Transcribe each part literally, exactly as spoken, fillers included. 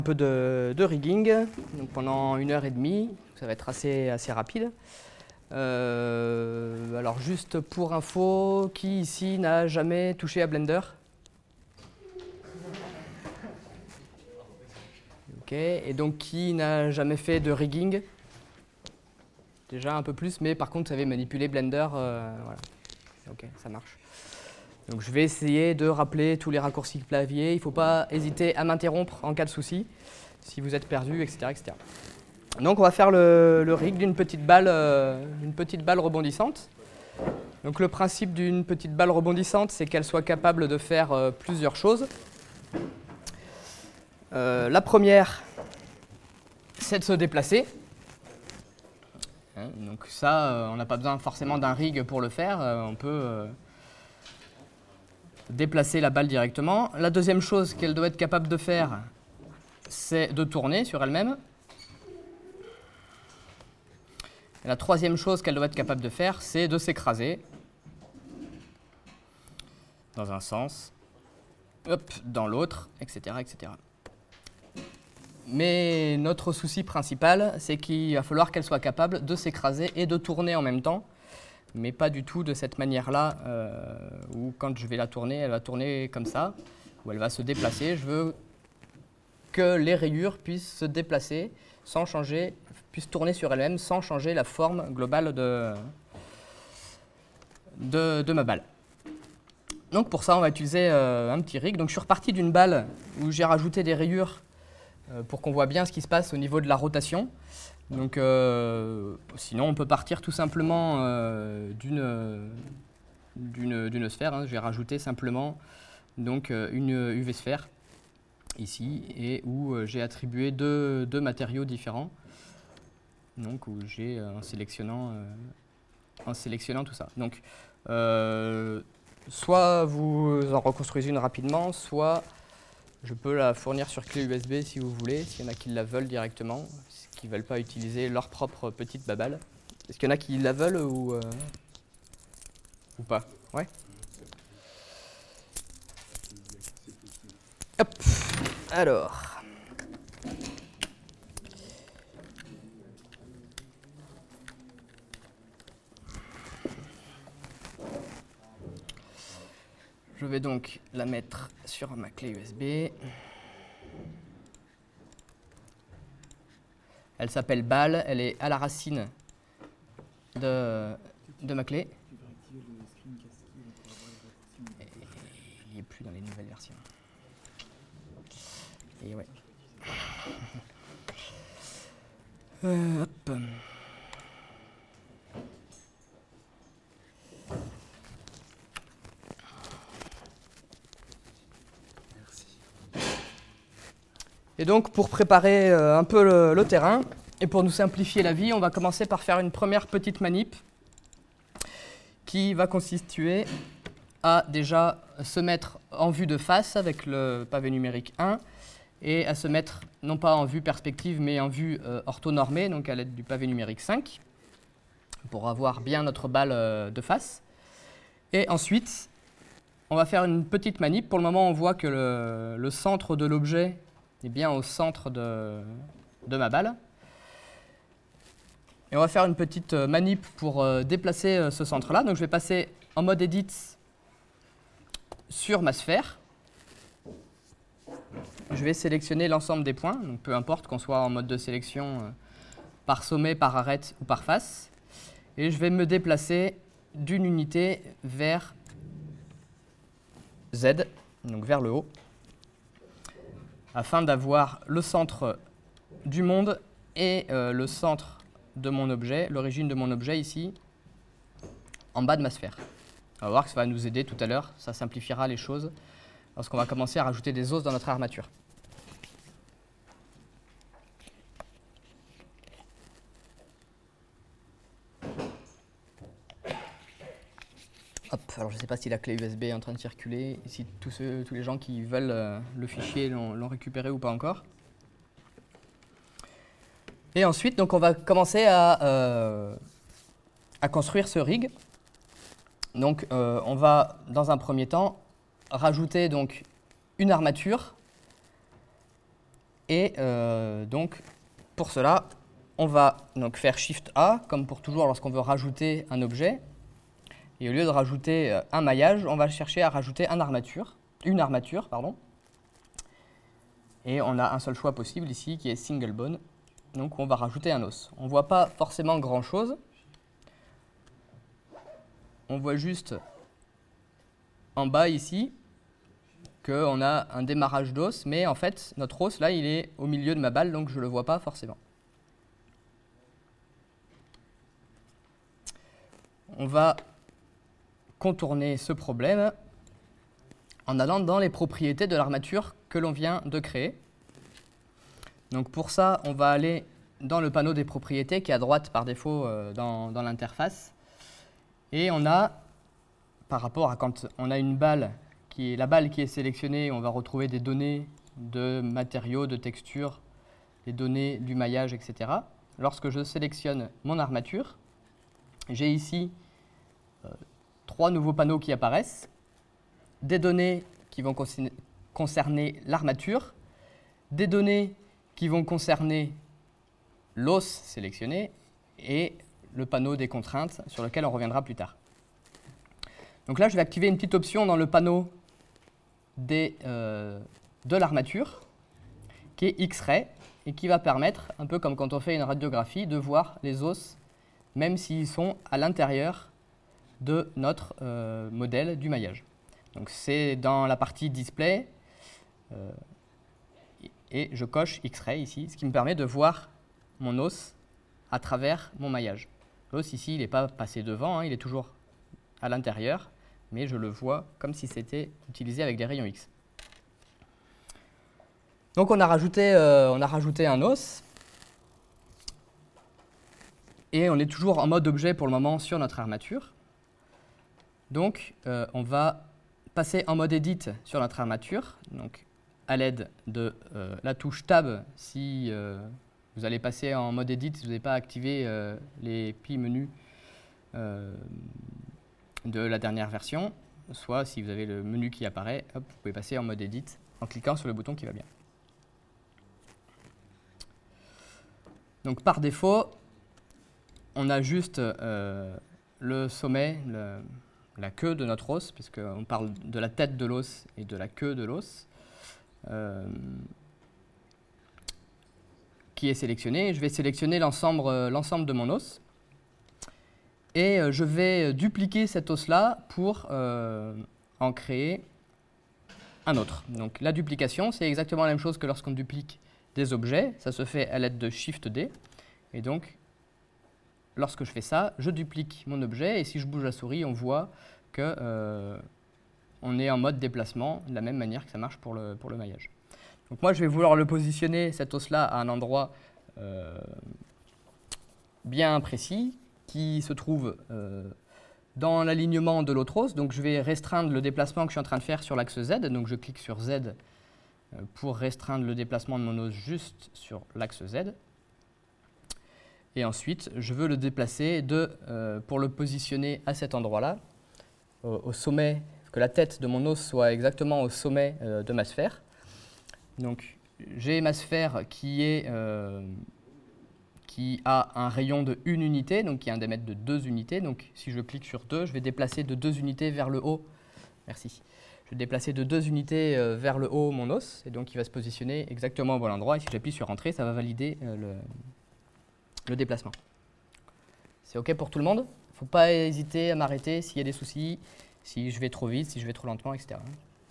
Un peu de, de rigging, donc pendant une heure et demie, ça va être assez, assez rapide. Euh, alors juste pour info, qui ici n'a jamais touché à Blender? Ok, et donc qui n'a jamais fait de rigging? Déjà un peu plus, mais par contre vous savez manipuler Blender, euh, voilà. Ok, ça marche. Donc je vais essayer de rappeler tous les raccourcis clavier. Il ne faut pas hésiter à m'interrompre en cas de souci, si vous êtes perdu, et cetera, et cetera. Donc on va faire le, le rig d'une petite balle, euh, une petite balle rebondissante. Donc le principe d'une petite balle rebondissante, c'est qu'elle soit capable de faire euh, plusieurs choses. Euh, la première, c'est de se déplacer. Hein, donc ça, euh, on n'a pas besoin forcément d'un rig pour le faire. Euh, on peut euh, déplacer la balle directement. La deuxième chose qu'elle doit être capable de faire, c'est de tourner sur elle-même. Et la troisième chose qu'elle doit être capable de faire, c'est de s'écraser dans un sens, hop, dans l'autre, et cetera, et cetera. Mais notre souci principal, c'est qu'il va falloir qu'elle soit capable de s'écraser et de tourner en même temps, mais pas du tout de cette manière-là, euh, où quand je vais la tourner, elle va tourner comme ça, où elle va se déplacer. Je veux que les rayures puissent se déplacer sans changer, puissent tourner sur elles-mêmes sans changer la forme globale de, de, de ma balle. Donc pour ça, on va utiliser euh, un petit rig. Donc je suis reparti d'une balle où j'ai rajouté des rayures euh, pour qu'on voit bien ce qui se passe au niveau de la rotation. Donc, euh, sinon, on peut partir tout simplement euh, d'une, d'une, d'une sphère. Hein. Je vais rajouter simplement donc, une U V sphère ici, et où euh, j'ai attribué deux, deux matériaux différents. Donc, où j'ai euh, en sélectionnant, euh, en sélectionnant tout ça. Donc, euh, soit vous en reconstruisez une rapidement, soit je peux la fournir sur clé U S B si vous voulez, s'il y en a qui la veulent directement, qui ne veulent pas utiliser leur propre petite baballe. Est-ce qu'il y en a qui la veulent ou, euh, ou pas? Ouais. Hop. Alors. Je vais donc la mettre sur ma clé U S B. Elle s'appelle balle, elle est à la racine de, de ma clé. Et il n'y est plus dans les nouvelles versions. Et ouais. Euh, hop. Et donc, pour préparer euh, un peu le, le terrain, et pour nous simplifier la vie, on va commencer par faire une première petite manip qui va consister à déjà se mettre en vue de face avec le pavé numérique un et à se mettre non pas en vue perspective mais en vue euh, orthonormée, donc à l'aide du pavé numérique cinq, pour avoir bien notre balle euh, de face. Et ensuite, on va faire une petite manip. Pour le moment, on voit que le, le centre de l'objet est bien au centre de, de ma balle. Et on va faire une petite manip pour euh, déplacer euh, ce centre-là. Donc je vais passer en mode Edit sur ma sphère. Je vais sélectionner l'ensemble des points, donc peu importe qu'on soit en mode de sélection euh, par sommet, par arête ou par face. Et je vais me déplacer d'une unité vers Z, donc vers le haut, afin d'avoir le centre du monde et euh, le centre de mon objet, l'origine de mon objet ici, en bas de ma sphère. On va voir que ça va nous aider tout à l'heure, ça simplifiera les choses lorsqu'on va commencer à rajouter des os dans notre armature. Hop, alors je ne sais pas si la clé U S B est en train de circuler, et si tous, ceux, tous les gens qui veulent euh, le fichier l'ont, l'ont récupéré ou pas encore. Et ensuite, donc, on va commencer à, euh, à construire ce rig. Donc, euh, on va, dans un premier temps, rajouter donc, une armature Et euh, donc, pour cela, on va donc faire Shift A, comme pour toujours lorsqu'on veut rajouter un objet. Et au lieu de rajouter un maillage, on va chercher à rajouter un armature, une armature. Pardon. Et on a un seul choix possible ici, qui est Single Bone. Donc on va rajouter un os. On ne voit pas forcément grand-chose. On voit juste en bas ici qu'on a un démarrage d'os, mais en fait, notre os, là, il est au milieu de ma balle, donc je ne le vois pas forcément. On va contourner ce problème en allant dans les propriétés de l'armature que l'on vient de créer. Donc pour ça, on va aller dans le panneau des propriétés qui est à droite par défaut euh, dans, dans l'interface. Et on a, par rapport à quand on a une balle, qui est la balle qui est sélectionnée, on va retrouver des données de matériaux, de textures, les données du maillage, et cetera. Lorsque je sélectionne mon armature, j'ai ici euh, trois nouveaux panneaux qui apparaissent, des données qui vont concerner l'armature, des données qui vont concerner l'os sélectionné et le panneau des contraintes sur lequel on reviendra plus tard. Donc là, je vais activer une petite option dans le panneau des, euh, de l'armature qui est X-ray et qui va permettre, un peu comme quand on fait une radiographie, de voir les os même s'ils sont à l'intérieur de notre euh, modèle du maillage. Donc c'est dans la partie display euh, et je coche X-ray ici, ce qui me permet de voir mon os à travers mon maillage. L'os ici, il n'est pas passé devant, hein, il est toujours à l'intérieur, mais je le vois comme si c'était utilisé avec des rayons X. Donc on a rajouté, euh, on a rajouté un os, et on est toujours en mode objet pour le moment sur notre armature. Donc euh, on va passer en mode edit sur notre armature, donc à l'aide de euh, la touche Tab si euh, vous allez passer en mode edit, si vous n'avez pas activé euh, les petits menus euh, de la dernière version, soit si vous avez le menu qui apparaît, hop, vous pouvez passer en mode edit en cliquant sur le bouton qui va bien. Donc par défaut, on a juste euh, le sommet, le, la queue de notre os, puisqu'on parle de la tête de l'os et de la queue de l'os, euh, qui est sélectionné. Je vais sélectionner l'ensemble euh, l'ensemble de mon os. Et euh, je vais dupliquer cet os-là pour euh, en créer un autre. Donc la duplication, c'est exactement la même chose que lorsqu'on duplique des objets. Ça se fait à l'aide de Shift D. Et donc, lorsque je fais ça, je duplique mon objet. Et si je bouge la souris, on voit que euh, on est en mode déplacement, de la même manière que ça marche pour le, pour le maillage. Donc moi, je vais vouloir le positionner, cet os-là, à un endroit euh, bien précis, qui se trouve euh, dans l'alignement de l'autre os. Donc je vais restreindre le déplacement que je suis en train de faire sur l'axe Z. Donc je clique sur Z euh, pour restreindre le déplacement de mon os juste sur l'axe Z. Et ensuite, je veux le déplacer de, euh, pour le positionner à cet endroit-là, au, au sommet, que la tête de mon os soit exactement au sommet euh, de ma sphère. Donc j'ai ma sphère qui est... Euh, qui a un rayon de une unité, donc qui a un diamètre de deux unités. Donc si je clique sur deux, je vais déplacer de deux unités vers le haut. Merci. Je vais déplacer de deux unités euh, vers le haut mon os, et donc il va se positionner exactement au bon endroit. Et si j'appuie sur Entrée, ça va valider euh, le, le déplacement. C'est OK pour tout le monde? Il ne faut pas hésiter à m'arrêter s'il y a des soucis, si je vais trop vite, si je vais trop lentement, et cetera.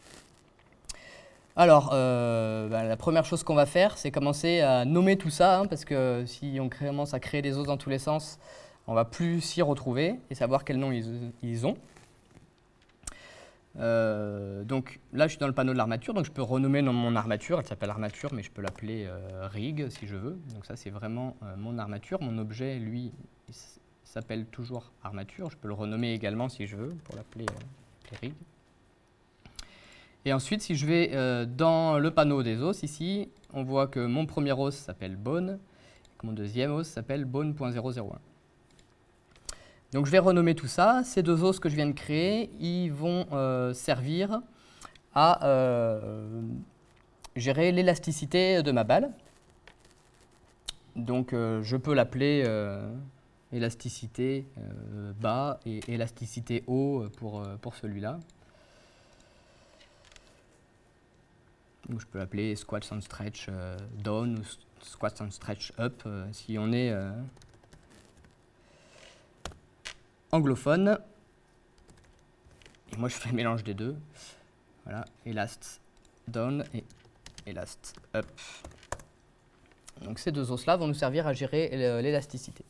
Alors, euh, bah, la première chose qu'on va faire, c'est commencer à nommer tout ça, hein, parce que si on commence à créer des os dans tous les sens, on ne va plus s'y retrouver et savoir quel nom ils, ils ont. Euh, donc là, je suis dans le panneau de l'armature, donc je peux renommer mon armature. Elle s'appelle armature, mais je peux l'appeler euh, rig si je veux. Donc ça, c'est vraiment euh, mon armature. Mon objet, lui, il s'appelle toujours armature. Je peux le renommer également si je veux, pour l'appeler euh, rig. Et ensuite, si je vais euh, dans le panneau des os, ici, on voit que mon premier os s'appelle bone, et que mon deuxième os s'appelle bone point zéro zéro un. Donc je vais renommer tout ça. Ces deux os que je viens de créer, ils vont euh, servir à euh, gérer l'élasticité de ma balle. Donc euh, je peux l'appeler euh, élasticité euh, bas et élasticité haut pour, euh, pour celui-là. Donc je peux l'appeler squats and stretch euh, down ou squats and stretch up euh, si on est euh, anglophone. Et moi je fais le mélange des deux. Voilà, elast down et elast up. Donc ces deux os-là vont nous servir à gérer l'élasticité.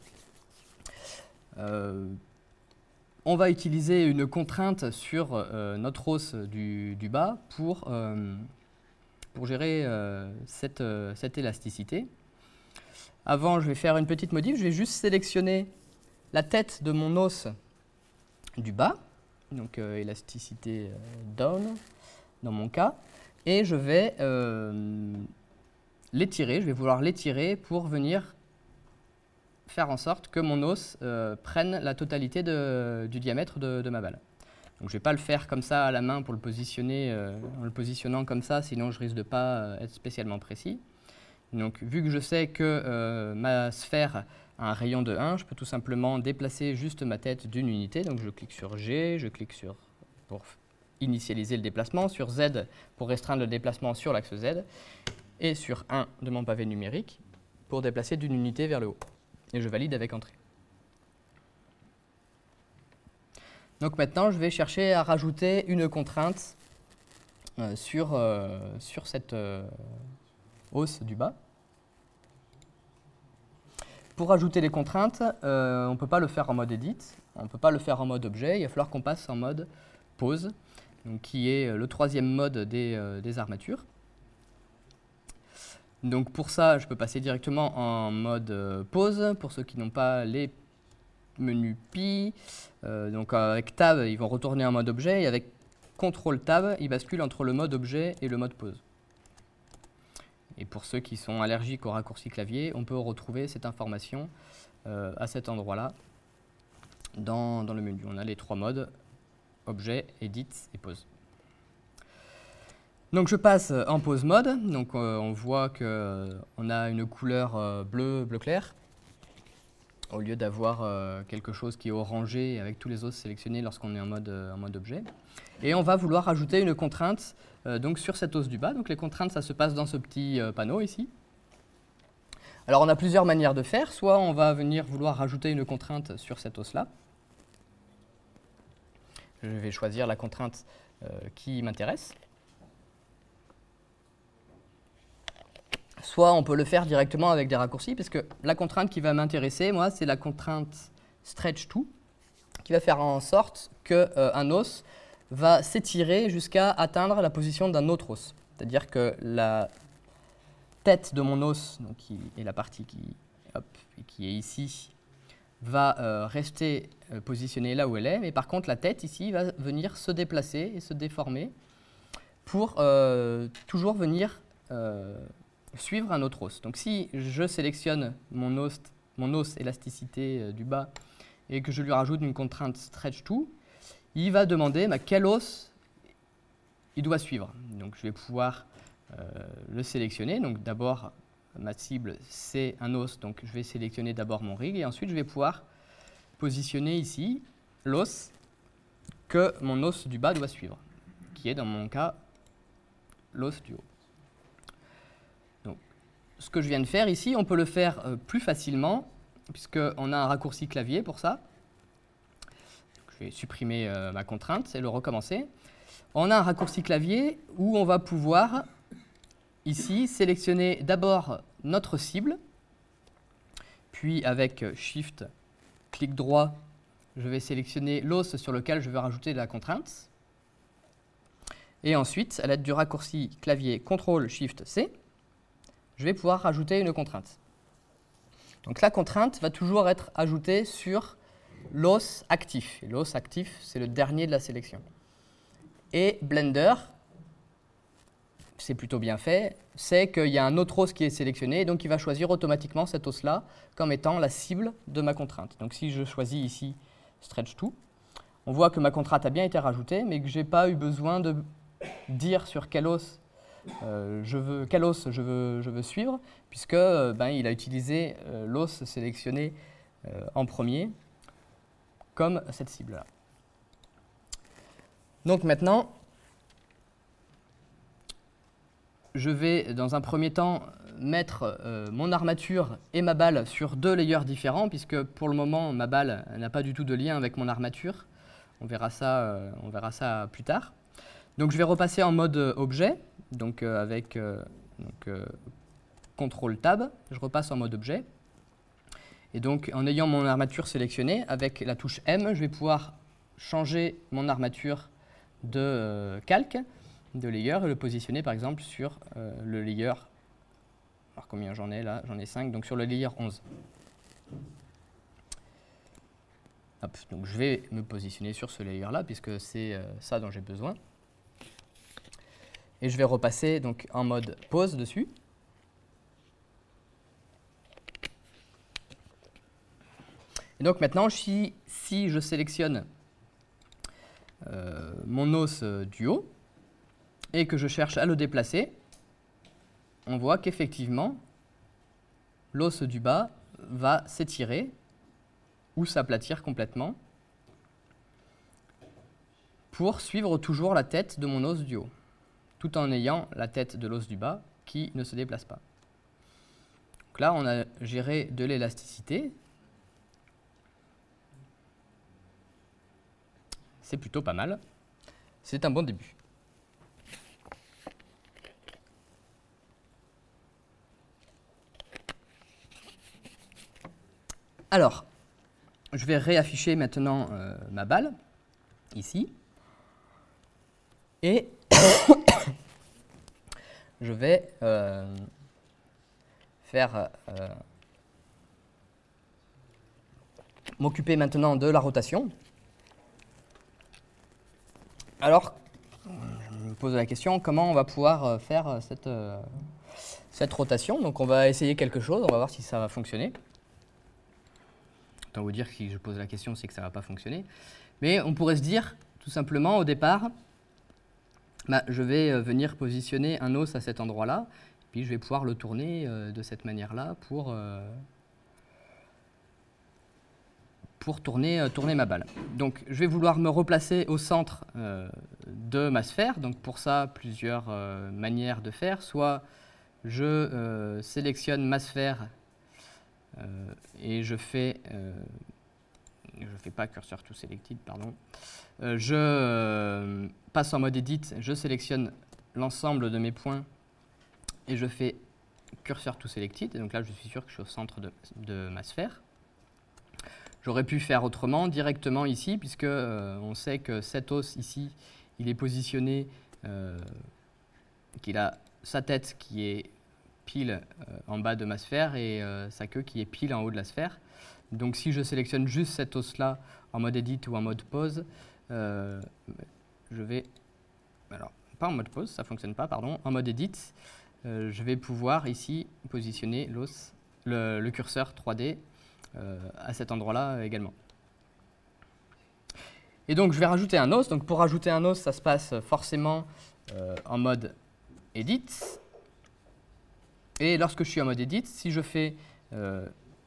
Euh, on va utiliser une contrainte sur euh, notre os du, du bas pour, euh, pour gérer euh, cette, euh, cette élasticité. Avant, je vais faire une petite modif. Je vais juste sélectionner la tête de mon os du bas, donc euh, élasticité euh, down dans mon cas, et je vais euh, l'étirer, je vais vouloir l'étirer pour venir faire en sorte que mon os euh, prenne la totalité de, du diamètre de, de ma balle. Donc je ne vais pas le faire comme ça à la main pour le positionner, euh, en le positionnant comme ça, sinon je risque de ne pas euh, être spécialement précis. Donc vu que je sais que euh, ma sphère a un rayon de un, je peux tout simplement déplacer juste ma tête d'une unité. Donc je clique sur G, je clique sur pour initialiser le déplacement, sur Z pour restreindre le déplacement sur l'axe Z, et sur un de mon pavé numérique pour déplacer d'une unité vers le haut. Et je valide avec Entrée. Donc maintenant, je vais chercher à rajouter une contrainte euh, sur, euh, sur cette euh, hausse du bas. Pour ajouter les contraintes, euh, on ne peut pas le faire en mode Edit, on ne peut pas le faire en mode Objet, il va falloir qu'on passe en mode Pose, donc qui est le troisième mode des, euh, des armatures. Donc pour ça, je peux passer directement en mode euh, pause. Pour ceux qui n'ont pas les menus Pi, euh, donc avec Tab, ils vont retourner en mode objet, et avec contrôle Tab, ils basculent entre le mode objet et le mode pause. Et pour ceux qui sont allergiques au raccourci clavier, on peut retrouver cette information euh, à cet endroit-là dans, dans le menu. On a les trois modes, objet, edit et pause. Donc je passe en pause mode, donc euh, on voit qu'on euh, a une couleur euh, bleu, bleu clair, au lieu d'avoir euh, quelque chose qui est orangé avec tous les os sélectionnés lorsqu'on est en mode, euh, en mode objet. Et on va vouloir ajouter une contrainte euh, donc sur cet os du bas. Donc les contraintes, ça se passe dans ce petit euh, panneau ici. Alors on a plusieurs manières de faire, soit on va venir vouloir rajouter une contrainte sur cet os-là. Je vais choisir la contrainte euh, qui m'intéresse. Soit on peut le faire directement avec des raccourcis, parce que la contrainte qui va m'intéresser, moi, c'est la contrainte stretch to, qui va faire en sorte qu'un euh, os va s'étirer jusqu'à atteindre la position d'un autre os. C'est-à-dire que la tête de mon os, donc qui est la partie qui, hop, qui est ici, va euh, rester euh, positionnée là où elle est, mais par contre la tête ici va venir se déplacer et se déformer pour euh, toujours venir euh, suivre un autre os. Donc si je sélectionne mon os, mon os élasticité euh, du bas et que je lui rajoute une contrainte stretch to, il va demander bah, quel os il doit suivre. Donc je vais pouvoir euh, le sélectionner. Donc d'abord ma cible c'est un os, donc je vais sélectionner d'abord mon rig et ensuite je vais pouvoir positionner ici l'os que mon os du bas doit suivre, qui est dans mon cas l'os du haut. Ce que je viens de faire ici, on peut le faire euh, plus facilement, puisqu'on a un raccourci clavier pour ça. Je vais supprimer euh, ma contrainte et le recommencer. On a un raccourci clavier où on va pouvoir, ici, sélectionner d'abord notre cible, puis avec Shift, clic droit, je vais sélectionner l'os sur lequel je veux rajouter de la contrainte. Et ensuite, à l'aide du raccourci clavier contrôle shift C, je vais pouvoir rajouter une contrainte. Donc la contrainte va toujours être ajoutée sur l'os actif. Et l'os actif, c'est le dernier de la sélection. Et Blender, c'est plutôt bien fait, c'est qu'il y a un autre os qui est sélectionné, et donc il va choisir automatiquement cet os-là comme étant la cible de ma contrainte. Donc si je choisis ici Stretch to, on voit que ma contrainte a bien été rajoutée, mais que je n'ai pas eu besoin de dire sur quel os euh, je veux, quel os je veux, je veux suivre, puisque euh, ben, il a utilisé euh, l'os sélectionné euh, en premier comme cette cible-là. Donc maintenant, je vais dans un premier temps mettre euh, mon armature et ma balle sur deux layers différents, puisque pour le moment, ma balle n'a pas du tout de lien avec mon armature. On verra ça, euh, on verra ça plus tard. Donc je vais repasser en mode euh, objet, donc euh, avec euh, donc, euh, contrôle tab, je repasse en mode objet. Et donc en ayant mon armature sélectionnée, avec la touche M, je vais pouvoir changer mon armature de euh, calque, de layer, et le positionner par exemple sur euh, le layer. Alors combien j'en ai là? J'en ai cinq, donc sur le layer onze. Hop, donc je vais me positionner sur ce layer là, puisque c'est euh, ça dont j'ai besoin. Et je vais repasser donc en mode pose dessus. Et donc maintenant, si, si je sélectionne euh, mon os euh, du haut et que je cherche à le déplacer, on voit qu'effectivement, l'os du bas va s'étirer ou s'aplatir complètement pour suivre toujours la tête de mon os du haut, tout en ayant la tête de l'os du bas qui ne se déplace pas. Donc là, on a géré de l'élasticité. C'est plutôt pas mal. C'est un bon début. Alors, je vais réafficher maintenant euh, ma balle, ici. Et je vais euh, faire euh, m'occuper maintenant de la rotation. Alors, je me pose la question, comment on va pouvoir faire cette, euh, cette rotation? Donc on va essayer quelque chose, on va voir si ça va fonctionner. Autant vous dire que si je pose la question, c'est que ça ne va pas fonctionner. Mais on pourrait se dire, tout simplement, au départ, bah, je vais venir positionner un os à cet endroit-là, puis je vais pouvoir le tourner euh, de cette manière-là pour, euh, pour tourner, euh, tourner ma balle. Donc je vais vouloir me replacer au centre euh, de ma sphère. Donc pour ça, plusieurs euh, manières de faire. Soit je euh, sélectionne ma sphère euh, et je fais... Euh, je ne fais pas curseur to selected, pardon. Euh, je euh, passe en mode edit, je sélectionne l'ensemble de mes points et je fais curseur to selected. Et donc là, je suis sûr que je suis au centre de, de ma sphère. J'aurais pu faire autrement, directement ici, puisque euh, on sait que cet os ici, il est positionné, euh, qu'il a sa tête qui est pile euh, en bas de ma sphère et euh, sa queue qui est pile en haut de la sphère. Donc si je sélectionne juste cet os-là en mode edit ou en mode pause, euh, je vais, alors pas en mode pause, ça ne fonctionne pas, pardon, en mode edit, euh, je vais pouvoir ici positionner l'os, le, le curseur trois D euh, à cet endroit-là également. Et donc je vais rajouter un os. Donc pour rajouter un os, ça se passe forcément euh, en mode edit. Et lorsque je suis en mode edit, si je fais euh,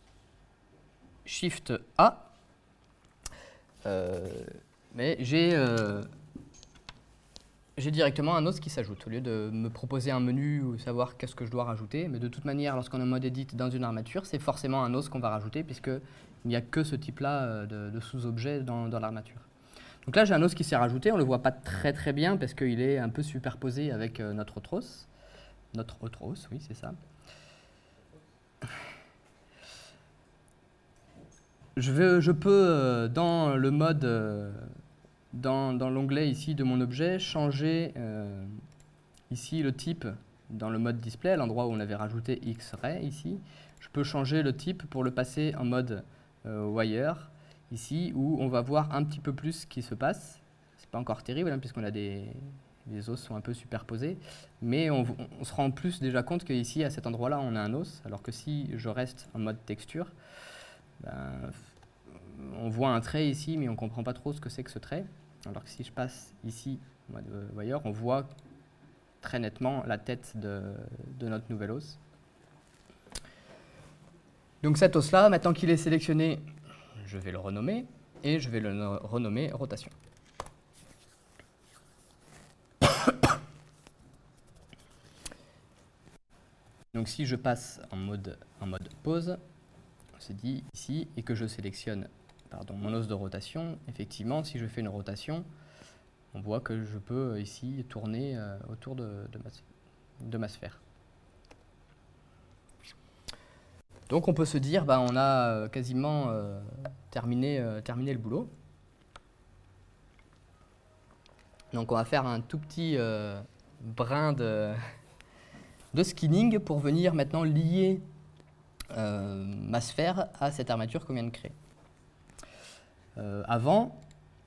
Shift A, euh, mais j'ai euh, j'ai directement un os qui s'ajoute. Au lieu de me proposer un menu ou savoir qu'est-ce que je dois rajouter, mais de toute manière, lorsqu'on est en mode edit dans une armature, c'est forcément un os qu'on va rajouter, puisqu'il n'y a que ce type-là de, de sous-objet dans, dans l'armature. Donc là, j'ai un os qui s'est rajouté. On ne le voit pas très très bien parce qu'il est un peu superposé avec notre autre os. Notre autre os, oui, c'est ça. Je, veux, je peux, dans le mode, dans, dans l'onglet ici de mon objet, changer euh, ici le type dans le mode display, à l'endroit où on avait rajouté X-ray ici. Je peux changer le type pour le passer en mode euh, wire, ici, où on va voir un petit peu plus ce qui se passe. C'est pas encore terrible, hein, puisqu'on a des, les os sont un peu superposés, mais on, on se rend plus déjà compte qu'ici, à cet endroit-là, on a un os, alors que si je reste en mode texture, ben, on voit un trait ici, mais on ne comprend pas trop ce que c'est que ce trait. Alors que si je passe ici, en mode wire, on voit très nettement la tête de, de notre nouvel os. Donc cet os-là, maintenant qu'il est sélectionné, je vais le renommer, et je vais le renommer rotation. Donc si je passe en mode, en mode pause, on s'est dit ici, et que je sélectionne pardon, mon os de rotation, effectivement, si je fais une rotation, on voit que je peux ici tourner euh, autour de, de, ma, de ma sphère. Donc on peut se dire, bah, on a quasiment euh, terminé, euh, terminé le boulot. Donc on va faire un tout petit euh, brin de, de skinning pour venir maintenant lier euh, ma sphère à cette armature qu'on vient de créer. Euh, avant,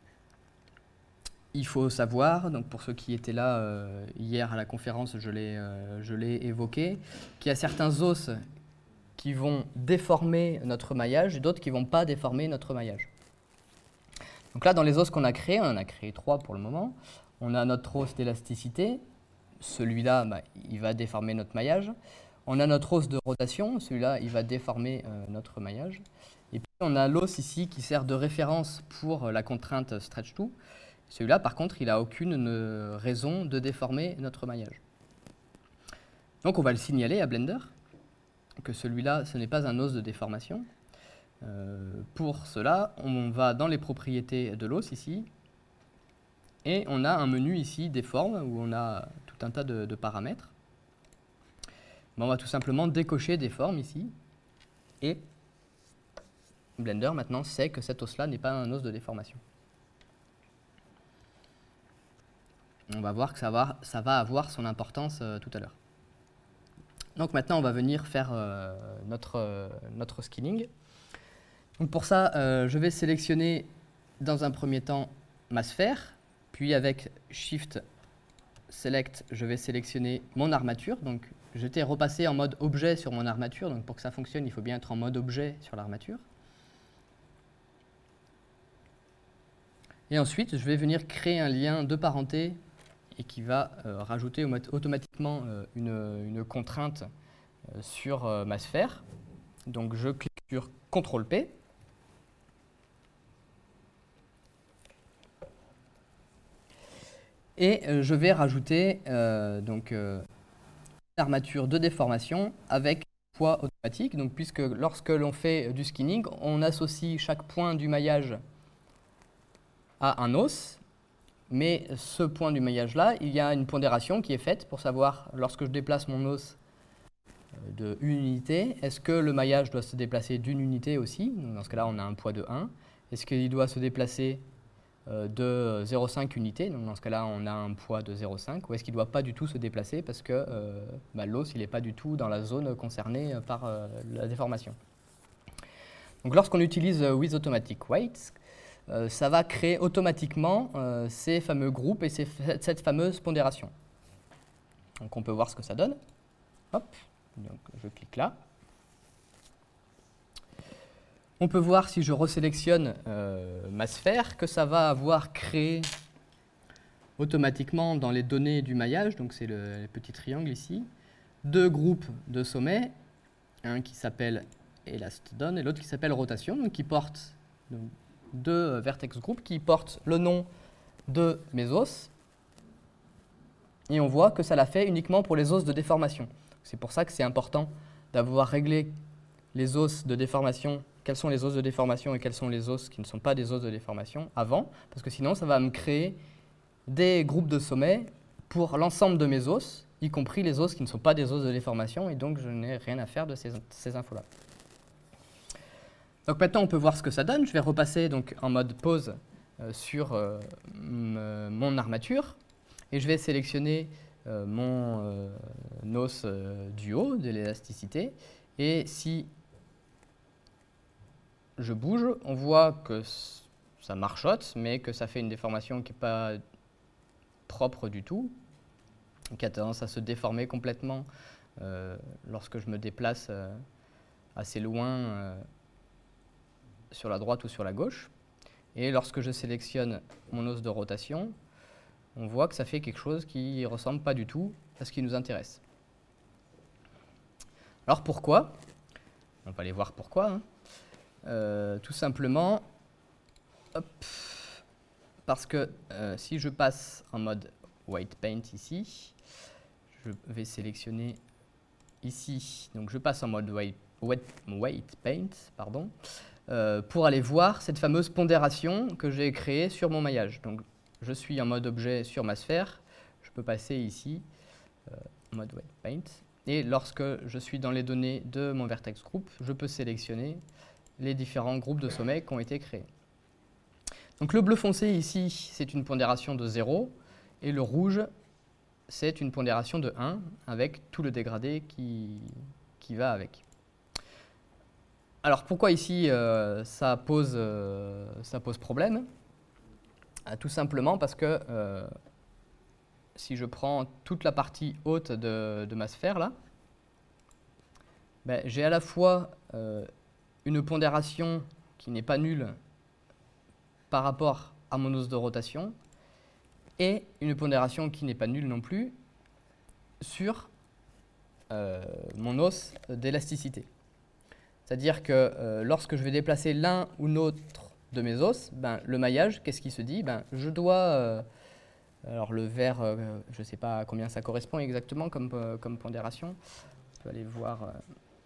il faut savoir, donc pour ceux qui étaient là euh, hier à la conférence, je l'ai euh, je l'ai évoqué, qu'il y a certains os qui vont déformer notre maillage et d'autres qui ne vont pas déformer notre maillage. Donc là, dans les os qu'on a créés, on en a créé trois pour le moment, on a notre os d'élasticité, celui-là, bah, il va déformer notre maillage. On a notre os de rotation, celui-là, il va déformer euh, notre maillage. Et puis on a l'os ici qui sert de référence pour la contrainte stretch to. Celui-là, par contre, il n'a aucune raison de déformer notre maillage. Donc on va le signaler à Blender que celui-là, ce n'est pas un os de déformation. Euh, pour cela, on va dans les propriétés de l'os ici, et on a un menu ici des formes où on a tout un tas de, de paramètres. Bon, on va tout simplement décocher des formes ici, et Blender maintenant sait que cet os-là n'est pas un os de déformation. On va voir que ça va, ça va avoir son importance euh, tout à l'heure. Donc maintenant, on va venir faire euh, notre, euh, notre skinning. Donc pour ça, euh, je vais sélectionner dans un premier temps ma sphère, puis avec Shift Select, je vais sélectionner mon armature. Donc j'étais repassé en mode objet sur mon armature, donc pour que ça fonctionne, il faut bien être en mode objet sur l'armature. Et ensuite, je vais venir créer un lien de parenté et qui va euh, rajouter automatiquement euh, une, une contrainte euh, sur euh, ma sphère. Donc je clique sur contrôle P. Et euh, je vais rajouter euh, donc, euh, une armature de déformation avec poids automatique. Donc, puisque lorsque l'on fait du skinning, on associe chaque point du maillage à un os. Mais ce point du maillage-là, il y a une pondération qui est faite pour savoir, lorsque je déplace mon os de une unité, est-ce que le maillage doit se déplacer d'une unité aussi? Donc dans ce cas-là, on a un poids de un. Est-ce qu'il doit se déplacer de zéro virgule cinq unités? Donc dans ce cas-là, on a un poids de zéro virgule cinq. Ou est-ce qu'il ne doit pas du tout se déplacer parce que euh, bah, l'os n'est pas du tout dans la zone concernée par euh, la déformation? Donc lorsqu'on utilise With Automatic Weights, Euh, ça va créer automatiquement euh, ces fameux groupes et ces, cette fameuse pondération. Donc on peut voir ce que ça donne. Hop, donc je clique là. On peut voir si je resélectionne euh, ma sphère que ça va avoir créé automatiquement dans les données du maillage, donc c'est le, le petit triangle ici, deux groupes de sommets, un qui s'appelle Elastodon et l'autre qui s'appelle Rotation, donc qui portent donc, deux vertex group qui portent le nom de mes os. Et on voit que ça l'a fait uniquement pour les os de déformation. C'est pour ça que c'est important d'avoir réglé les os de déformation, quels sont les os de déformation et quels sont les os qui ne sont pas des os de déformation avant, parce que sinon ça va me créer des groupes de sommets pour l'ensemble de mes os, y compris les os qui ne sont pas des os de déformation, et donc je n'ai rien à faire de ces, ces infos-là. Donc maintenant, on peut voir ce que ça donne. Je vais repasser donc, en mode pause euh, sur euh, mon armature et je vais sélectionner euh, mon euh, os euh, du haut de l'élasticité. Et si je bouge, on voit que ça marchote, mais que ça fait une déformation qui n'est pas propre du tout, qui a tendance à se déformer complètement euh, lorsque je me déplace euh, assez loin euh, sur la droite ou sur la gauche. Et lorsque je sélectionne mon os de rotation, on voit que ça fait quelque chose qui ne ressemble pas du tout à ce qui nous intéresse. Alors pourquoi? On va aller voir pourquoi. Hein. Euh, tout simplement, hop, parce que euh, si je passe en mode white paint ici, je vais sélectionner ici, donc je passe en mode white, white, white paint, pardon, euh, pour aller voir cette fameuse pondération que j'ai créée sur mon maillage. Donc je suis en mode objet sur ma sphère, je peux passer ici, euh, en mode white paint, et lorsque je suis dans les données de mon vertex group, je peux sélectionner les différents groupes de sommets qui ont été créés. Donc le bleu foncé ici, c'est une pondération de zéro, et le rouge, c'est une pondération de un, avec tout le dégradé qui, qui va avec. Alors pourquoi ici euh, ça, pose, euh, ça pose problème? Ah, tout simplement parce que euh, si je prends toute la partie haute de, de ma sphère, là, ben, j'ai à la fois euh, une pondération qui n'est pas nulle par rapport à mon os de rotation, et une pondération qui n'est pas nulle non plus sur euh, mon os d'élasticité. C'est-à-dire que euh, lorsque je vais déplacer l'un ou l'autre de mes os, ben, le maillage, qu'est-ce qui se dit? Ben, je dois, euh, alors le vert, euh, je ne sais pas à combien ça correspond exactement comme, euh, comme pondération, on peut aller voir, euh,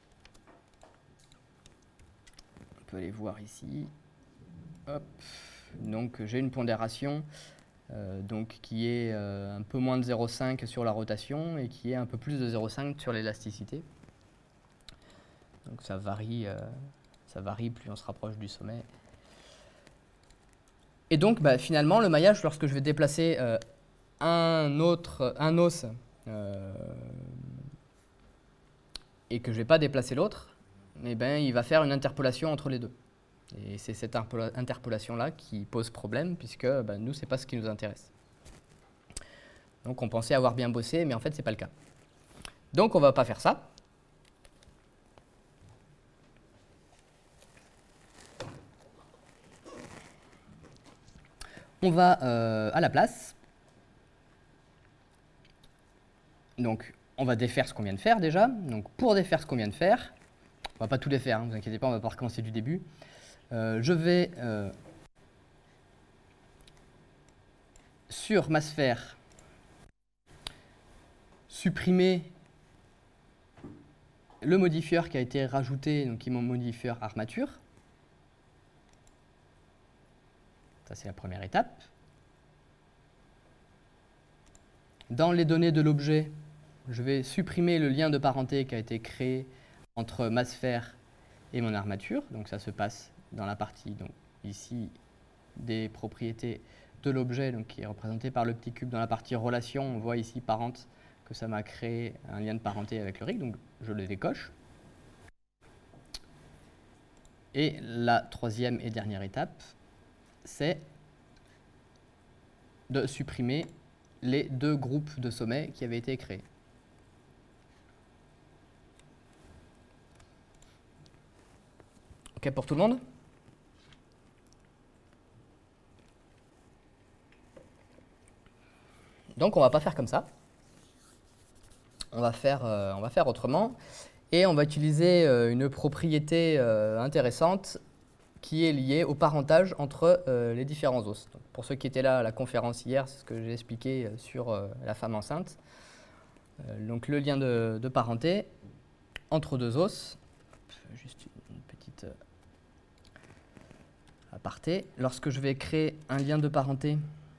on peut aller voir ici, hop, donc j'ai une pondération euh, donc, qui est euh, un peu moins de zéro virgule cinq sur la rotation et qui est un peu plus de zéro virgule cinq sur l'élasticité. Donc ça varie, euh, ça varie plus on se rapproche du sommet. Et donc bah, finalement le maillage, lorsque je vais déplacer euh, un autre, un os euh, et que je ne vais pas déplacer l'autre, eh ben, il va faire une interpolation entre les deux. Et c'est cette interpolation-là qui pose problème, puisque bah, nous, ce n'est pas ce qui nous intéresse. Donc on pensait avoir bien bossé, mais en fait, ce n'est pas le cas. Donc on ne va pas faire ça. On va euh, à la place. Donc on va défaire ce qu'on vient de faire déjà. Donc pour défaire ce qu'on vient de faire, on ne va pas tout défaire, ne hein, vous inquiétez pas, on va pas recommencer du début. Euh, je vais, euh, sur ma sphère, supprimer le modifieur qui a été rajouté, donc qui est mon modifieur armature. Ça, c'est la première étape. Dans les données de l'objet, je vais supprimer le lien de parenté qui a été créé entre ma sphère et mon armature. Donc ça se passe dans la partie donc, ici des propriétés de l'objet, qui est représenté par le petit cube. Dans la partie relation, on voit ici parente que ça m'a créé un lien de parenté avec le rig, donc je le décoche. Et la troisième et dernière étape, c'est de supprimer les deux groupes de sommets qui avaient été créés. OK pour tout le monde? Donc on ne va pas faire comme ça. On va faire, euh, on va faire autrement. Et on va utiliser euh, une propriété euh, intéressante qui est liée au parentage entre euh, les différents os. Donc, pour ceux qui étaient là à la conférence hier, c'est ce que j'ai expliqué euh, sur euh, la femme enceinte. Euh, donc le lien de, de parenté entre deux os. Juste une petite euh, aparté. Lorsque je vais créer un lien de parenté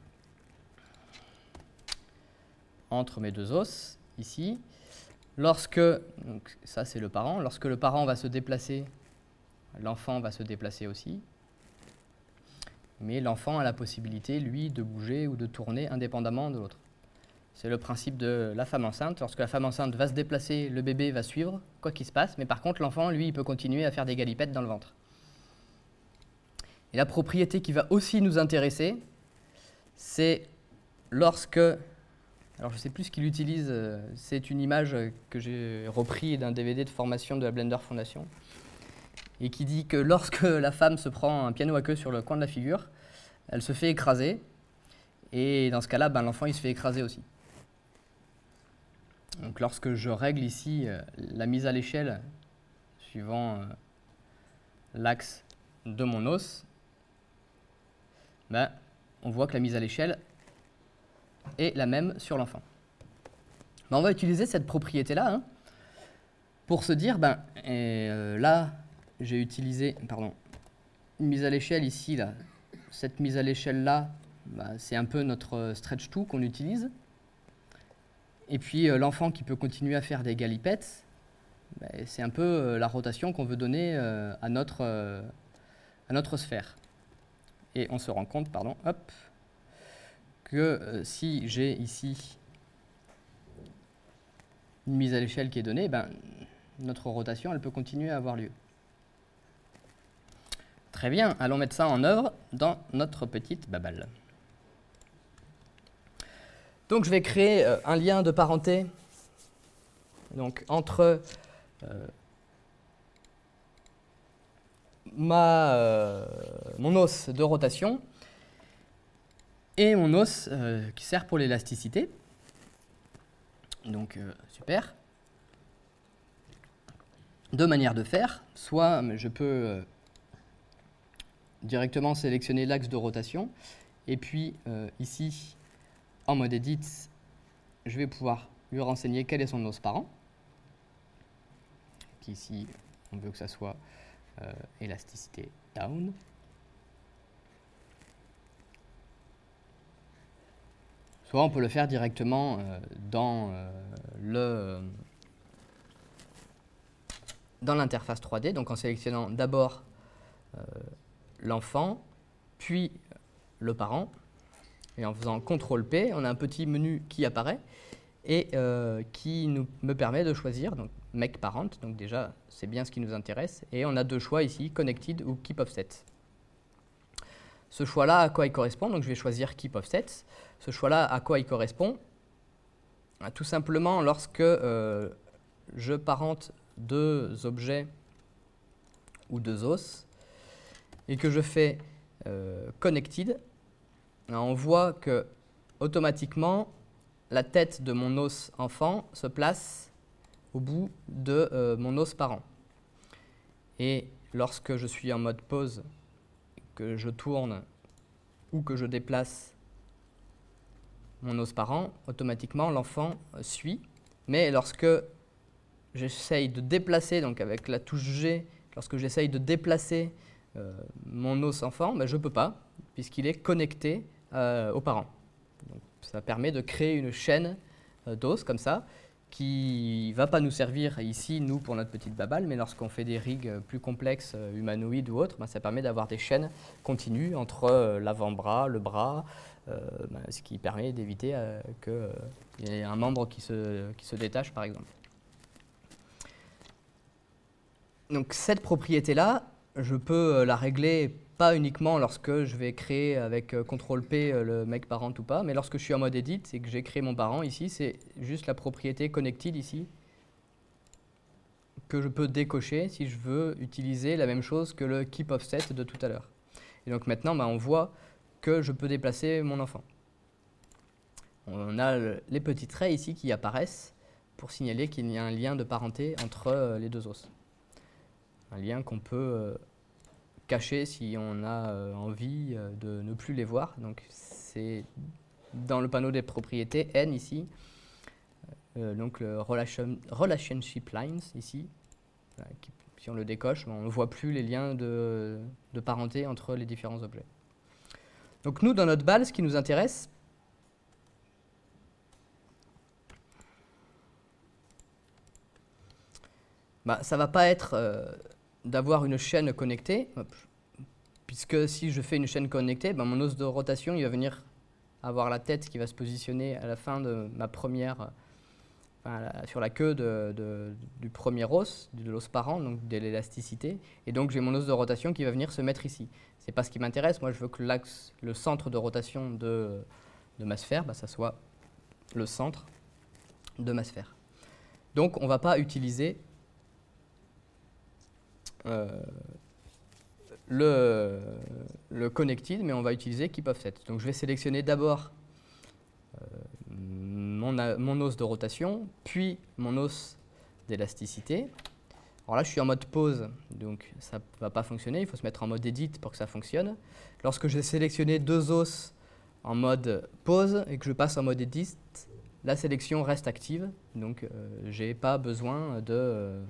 entre mes deux os, ici, lorsque, donc ça c'est le parent, lorsque le parent va se déplacer, l'enfant va se déplacer aussi, mais l'enfant a la possibilité, lui, de bouger ou de tourner indépendamment de l'autre. C'est le principe de la femme enceinte. Lorsque la femme enceinte va se déplacer, le bébé va suivre, quoi qu'il se passe, mais par contre l'enfant, lui, il peut continuer à faire des galipettes dans le ventre. Et la propriété qui va aussi nous intéresser, c'est lorsque... Alors je ne sais plus ce qu'il utilise, c'est une image que j'ai reprise d'un D V D de formation de la Blender Foundation, et qui dit que lorsque la femme se prend un piano à queue sur le coin de la figure, elle se fait écraser, et dans ce cas-là, ben, l'enfant il se fait écraser aussi. Donc lorsque je règle ici euh, la mise à l'échelle suivant euh, l'axe de mon os, ben, on voit que la mise à l'échelle est la même sur l'enfant. Ben, on va utiliser cette propriété-là hein, pour se dire, ben, et, euh, là, j'ai utilisé pardon, une mise à l'échelle ici, là. Cette mise à l'échelle-là, ben, c'est un peu notre stretch to qu'on utilise. Et puis euh, l'enfant qui peut continuer à faire des galipettes, ben, c'est un peu euh, la rotation qu'on veut donner euh, à, notre, euh, à notre sphère. Et on se rend compte, pardon, hop, que euh, si j'ai ici une mise à l'échelle qui est donnée, ben, notre rotation elle peut continuer à avoir lieu. Très bien, allons mettre ça en œuvre dans notre petite babale. Donc je vais créer euh, un lien de parenté donc, entre euh, ma, euh, mon os de rotation et mon os euh, qui sert pour l'élasticité. Donc euh, super. Deux manières de faire. Soit je peux euh, directement sélectionner l'axe de rotation et puis euh, ici en mode edit, je vais pouvoir lui renseigner quel est son os parent. Donc ici, on veut que ça soit euh, élasticité down. Soit on peut le faire directement euh, dans euh, le dans l'interface trois D, donc en sélectionnant d'abord euh, l'enfant, puis le parent. Et en faisant contrôle P, on a un petit menu qui apparaît et euh, qui nous, me permet de choisir donc make parent, donc déjà c'est bien ce qui nous intéresse, et on a deux choix ici, connected ou keep offset. Ce choix-là, à quoi il correspond? Donc je vais choisir keep offset. Ce choix-là, à quoi il correspond? Tout simplement lorsque euh, je parente deux objets ou deux os et que je fais euh, connected, on voit que automatiquement la tête de mon os enfant se place au bout de euh, mon os parent. Et lorsque je suis en mode pause, que je tourne ou que je déplace mon os parent, automatiquement l'enfant suit. Mais lorsque j'essaye de déplacer, donc avec la touche G, lorsque j'essaye de déplacer euh, mon os enfant, ben je ne peux pas, puisqu'il est connecté euh, aux parents. Donc, ça permet de créer une chaîne euh, d'os comme ça, qui ne va pas nous servir ici, nous, pour notre petite babale, mais lorsqu'on fait des rigs plus complexes, euh, humanoïdes ou autres, ben, ça permet d'avoir des chaînes continues entre euh, l'avant-bras, le bras, euh, ben, ce qui permet d'éviter euh, qu'il euh, y ait un membre qui se, qui se détache, par exemple. Donc cette propriété-là, je peux la régler pas uniquement lorsque je vais créer avec contrôle P le make parent ou pas, mais lorsque je suis en mode edit et que j'ai créé mon parent ici, c'est juste la propriété connected ici que je peux décocher si je veux utiliser la même chose que le keep offset de tout à l'heure. Et donc maintenant, bah, on voit que je peux déplacer mon enfant. On a le, les petits traits ici qui apparaissent pour signaler qu'il y a un lien de parenté entre euh, les deux os. Un lien qu'on peut euh, cacher si on a euh, envie euh, de ne plus les voir. Donc c'est dans le panneau des propriétés N ici, euh, donc le relation, relationship lines ici. Voilà, qui, si on le décoche, on ne voit plus les liens de, de parenté entre les différents objets. Donc nous, dans notre balle, ce qui nous intéresse, bah, ça ne va pas être euh, d'avoir une chaîne connectée, hop, puisque si je fais une chaîne connectée, bah, mon os de rotation il va venir avoir la tête qui va se positionner à la fin de ma première, enfin, la, sur la queue de, de, du premier os, de l'os parent, donc de l'élasticité, et donc j'ai mon os de rotation qui va venir se mettre ici. Ce n'est pas ce qui m'intéresse, moi je veux que l'axe, le centre de rotation de, de ma sphère, bah, ça soit le centre de ma sphère. Donc on ne va pas utiliser Euh, le, le connected, mais on va utiliser keep offset. Donc je vais sélectionner d'abord euh, mon, mon os de rotation, puis mon os d'élasticité. Alors là, je suis en mode pause, donc ça ne va pas fonctionner. Il faut se mettre en mode edit pour que ça fonctionne. Lorsque j'ai sélectionné deux os en mode pause et que je passe en mode edit, la sélection reste active. Donc, euh, je n'ai pas besoin de euh,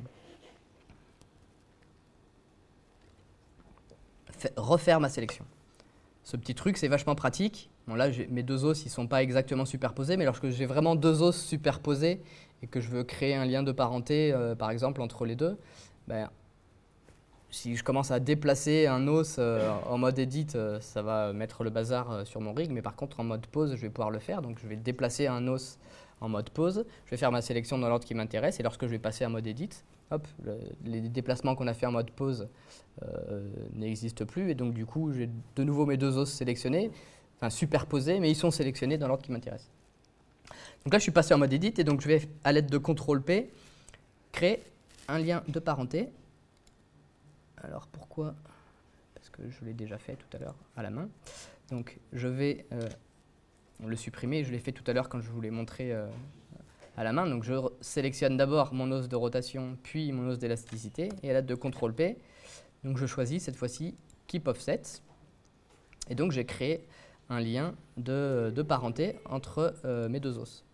refaire ma sélection. Ce petit truc, c'est vachement pratique. Bon, là, mes deux os, ils ne sont pas exactement superposés, mais lorsque j'ai vraiment deux os superposés et que je veux créer un lien de parenté, euh, par exemple, entre les deux, ben, si je commence à déplacer un os euh, en mode edit, euh, ça va mettre le bazar euh, sur mon rig, mais par contre, en mode pause, je vais pouvoir le faire. Donc, je vais déplacer un os en mode pause, je vais faire ma sélection dans l'ordre qui m'intéresse, et lorsque je vais passer en mode edit, hop, le, les déplacements qu'on a fait en mode pause euh, n'existent plus, et donc du coup, j'ai de nouveau mes deux os sélectionnés, enfin superposés, mais ils sont sélectionnés dans l'ordre qui m'intéresse. Donc là, je suis passé en mode edit, et donc je vais, à l'aide de contrôle P, créer un lien de parenté. Alors pourquoi? Parce que je l'ai déjà fait tout à l'heure à la main. Donc je vais euh, le supprimer, je l'ai fait tout à l'heure quand je vous l'ai montré euh, à la main. Donc je sélectionne d'abord mon os de rotation, puis mon os d'élasticité, et à l'aide de contrôle P, donc je choisis cette fois-ci Keep Offset. Et donc j'ai créé un lien de, de parenté entre euh, mes deux os.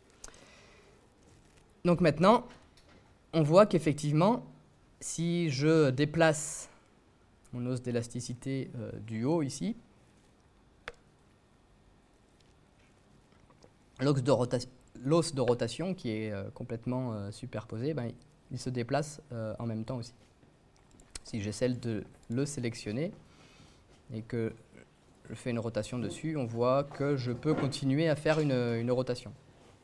Donc maintenant, on voit qu'effectivement, si je déplace mon os d'élasticité euh, du haut ici, l'os de, rota l'os de rotation qui est euh, complètement euh, superposé, ben, il se déplace euh, en même temps aussi. Si j'essaie de le sélectionner et que je fais une rotation dessus, on voit que je peux continuer à faire une, une rotation.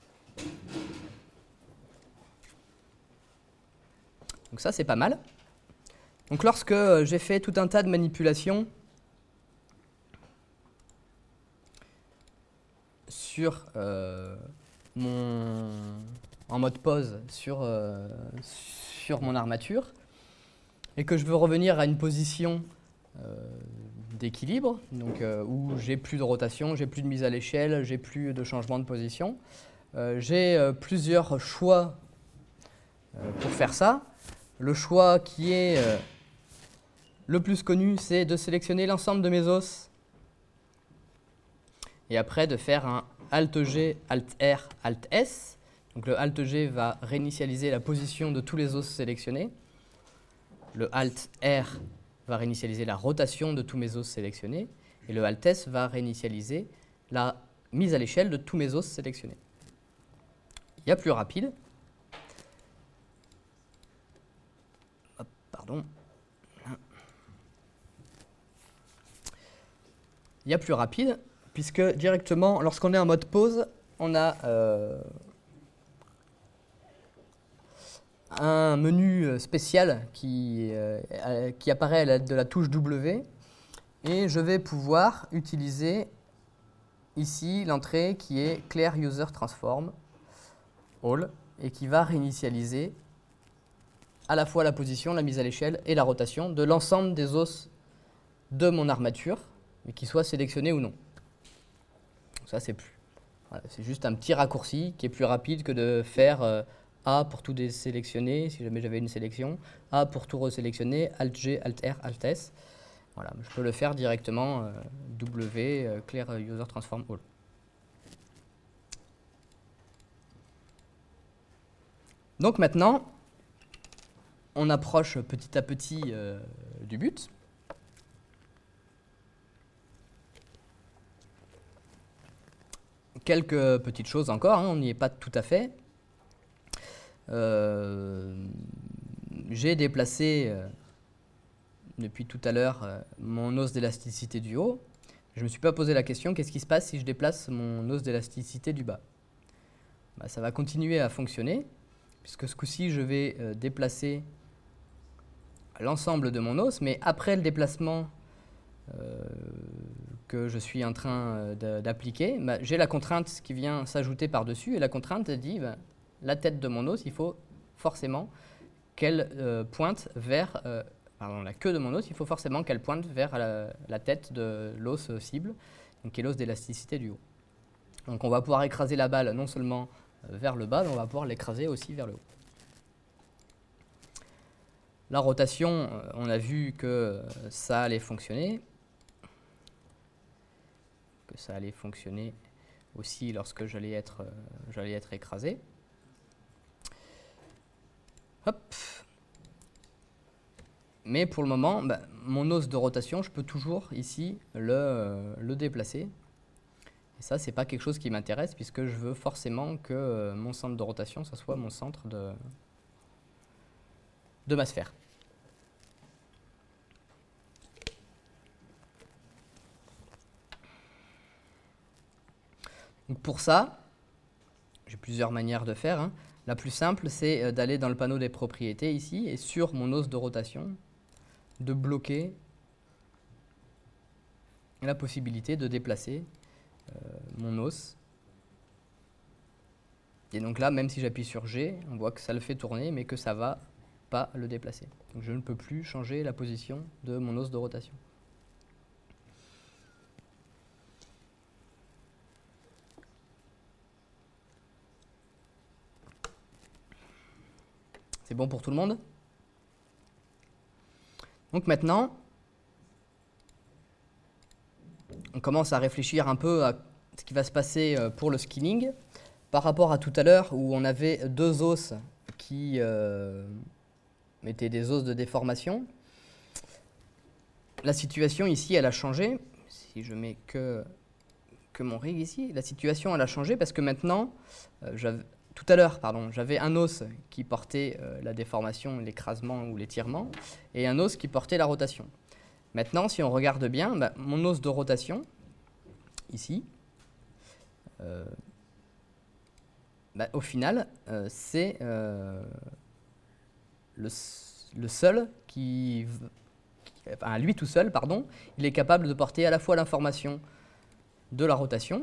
Donc ça, c'est pas mal. Donc lorsque j'ai fait tout un tas de manipulations sur euh, mon, en mode pause sur, euh, sur mon armature et que je veux revenir à une position euh, d'équilibre, donc euh, où j'ai plus de rotation, j'ai plus de mise à l'échelle, j'ai plus de changement de position, euh, j'ai euh, plusieurs choix euh, pour faire ça. Le choix qui est euh, le plus connu, c'est de sélectionner l'ensemble de mes os et après de faire un Alt-G, Alt-R, Alt-S. Donc le Alt-G va réinitialiser la position de tous les os sélectionnés. Le Alt-R va réinitialiser la rotation de tous mes os sélectionnés. Et le Alt-S va réinitialiser la mise à l'échelle de tous mes os sélectionnés. Il y a plus rapide. Hop, pardon. Il y a plus rapide, puisque directement, lorsqu'on est en mode pause, on a euh, un menu spécial qui, euh, qui apparaît à l'aide de la touche W, et je vais pouvoir utiliser ici l'entrée qui est Clear User Transform All, et qui va réinitialiser à la fois la position, la mise à l'échelle et la rotation de l'ensemble des os de mon armature, mais qu'ils soient sélectionnés ou non. Donc ça, c'est plus. Voilà, c'est juste un petit raccourci qui est plus rapide que de faire euh, A pour tout désélectionner, si jamais j'avais une sélection, A pour tout resélectionner, Alt-G, Alt-R, Alt-S. Voilà, je peux le faire directement euh, W, euh, Clear User Transform All. Donc maintenant, on approche petit à petit euh, du but. Quelques petites choses encore, hein, on n'y est pas tout à fait. Euh, j'ai déplacé euh, depuis tout à l'heure euh, mon os d'élasticité du haut. Je ne me suis pas posé la question, qu'est-ce qui se passe si je déplace mon os d'élasticité du bas? Bah, ça va continuer à fonctionner, puisque ce coup-ci, je vais euh, déplacer l'ensemble de mon os, mais après le déplacement euh, que je suis en train d'appliquer, bah, j'ai la contrainte qui vient s'ajouter par-dessus, et la contrainte dit, bah, la tête de mon os, il faut forcément qu'elle euh, pointe vers, euh, pardon, la queue de mon os, il faut forcément qu'elle pointe vers la, la tête de l'os cible, donc qui est l'os d'élasticité du haut. Donc on va pouvoir écraser la balle non seulement vers le bas, mais on va pouvoir l'écraser aussi vers le haut. La rotation, on a vu que ça allait fonctionner, que ça allait fonctionner aussi lorsque j'allais être, j'allais être écrasé. Hop. Mais pour le moment, bah, mon os de rotation, je peux toujours ici le, le déplacer. Et ça, c'est pas quelque chose qui m'intéresse puisque je veux forcément que euh, mon centre de rotation, ça soit mon centre de, de ma sphère. Donc pour ça, j'ai plusieurs manières de faire, hein. La plus simple, c'est d'aller dans le panneau des propriétés ici et sur mon os de rotation, de bloquer la possibilité de déplacer euh, mon os. Et donc là, même si j'appuie sur G, on voit que ça le fait tourner, mais que ça ne va pas le déplacer. Donc je ne peux plus changer la position de mon os de rotation. C'est bon pour tout le monde? Donc maintenant, on commence à réfléchir un peu à ce qui va se passer pour le skinning par rapport à tout à l'heure où on avait deux os qui euh, étaient des os de déformation. La situation ici, elle a changé. Si je mets que, que mon rig ici, la situation, elle a changé parce que maintenant, euh, j'avais... Tout à l'heure, pardon, j'avais un os qui portait euh, la déformation, l'écrasement ou l'étirement, et un os qui portait la rotation. Maintenant, si on regarde bien, bah, mon os de rotation, ici, euh, bah, au final, euh, c'est euh, le, le seul qui, enfin, lui tout seul, pardon, il est capable de porter à la fois l'information de la rotation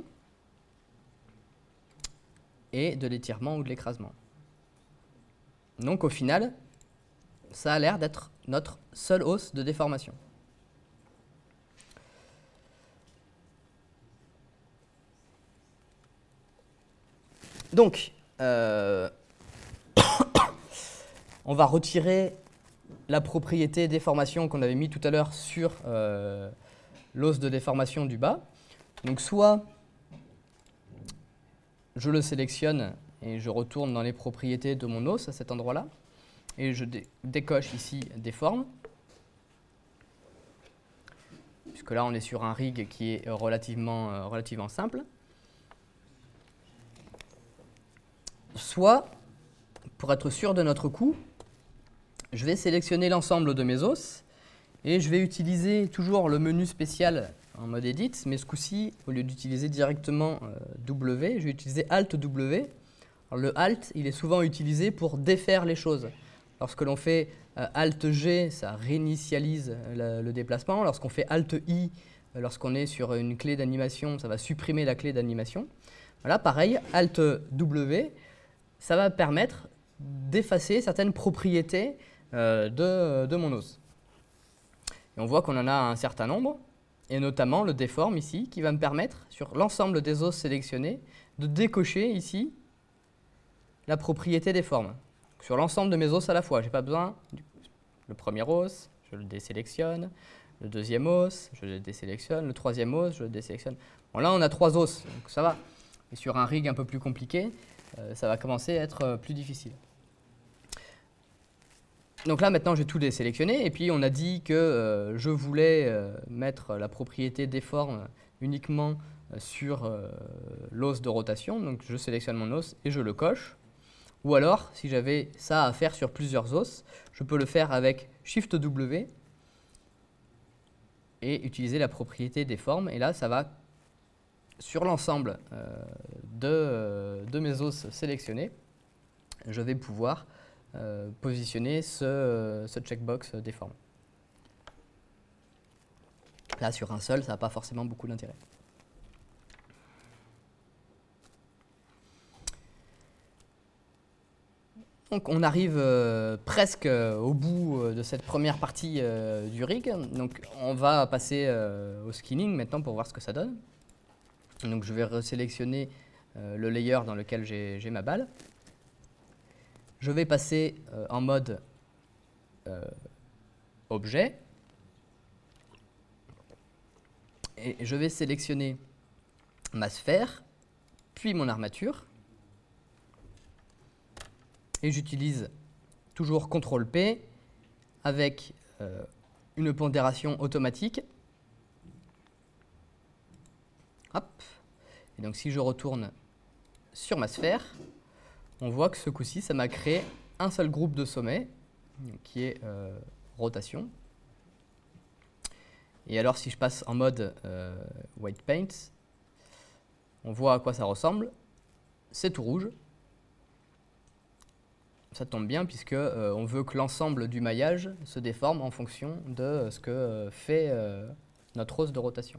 et de l'étirement ou de l'écrasement. Donc au final, ça a l'air d'être notre seul os de déformation. Donc, euh, on va retirer la propriété déformation qu'on avait mis tout à l'heure sur euh, l'os de déformation du bas. Donc soit je le sélectionne et je retourne dans les propriétés de mon os à cet endroit-là. Et je dé décoche ici déforme. Puisque là, on est sur un rig qui est relativement, euh, relativement simple. Soit, pour être sûr de notre coup, je vais sélectionner l'ensemble de mes os et je vais utiliser toujours le menu spécial en mode Edit, mais ce coup-ci, au lieu d'utiliser directement euh, W, je vais utiliser Alt W. Alors, le Alt, il est souvent utilisé pour défaire les choses. Lorsque l'on fait euh, Alt G, ça réinitialise le, le déplacement. Lorsqu'on fait Alt I, euh, lorsqu'on est sur une clé d'animation, ça va supprimer la clé d'animation. Voilà, pareil, Alt W, ça va permettre d'effacer certaines propriétés euh, de, de mon os. Et on voit qu'on en a un certain nombre. Et notamment le déforme ici, qui va me permettre, sur l'ensemble des os sélectionnés, de décocher ici la propriété déforme. Sur l'ensemble de mes os à la fois, je n'ai pas besoin du le premier os, je le désélectionne, le deuxième os, je le désélectionne, le troisième os, je le désélectionne. Bon, là, on a trois os, donc ça va. Et sur un rig un peu plus compliqué, euh, ça va commencer à être euh, plus difficile. Donc là, maintenant, j'ai tout désélectionné. Et puis, on a dit que euh, je voulais euh, mettre la propriété déforme uniquement euh, sur euh, l'os de rotation. Donc, je sélectionne mon os et je le coche. Ou alors, si j'avais ça à faire sur plusieurs os, je peux le faire avec Shift W et utiliser la propriété déforme. Et là, ça va, sur l'ensemble euh, de, euh, de mes os sélectionnés, je vais pouvoir Euh, positionner ce, euh, ce checkbox déforme. Là, sur un seul, ça n'a pas forcément beaucoup d'intérêt. Donc, on arrive euh, presque au bout euh, de cette première partie euh, du rig. Donc, on va passer euh, au skinning maintenant pour voir ce que ça donne. Donc je vais resélectionner euh, le layer dans lequel j'ai ma balle. Je vais passer euh, en mode euh, objet. Et je vais sélectionner ma sphère, puis mon armature. Et j'utilise toujours contrôle P avec euh, une pondération automatique. Hop. Et donc si je retourne sur ma sphère, on voit que ce coup-ci, ça m'a créé un seul groupe de sommets, qui est euh, rotation. Et alors si je passe en mode euh, white paint, on voit à quoi ça ressemble. C'est tout rouge. Ça tombe bien puisque euh, on veut que l'ensemble du maillage se déforme en fonction de ce que euh, fait euh, notre hausse de rotation.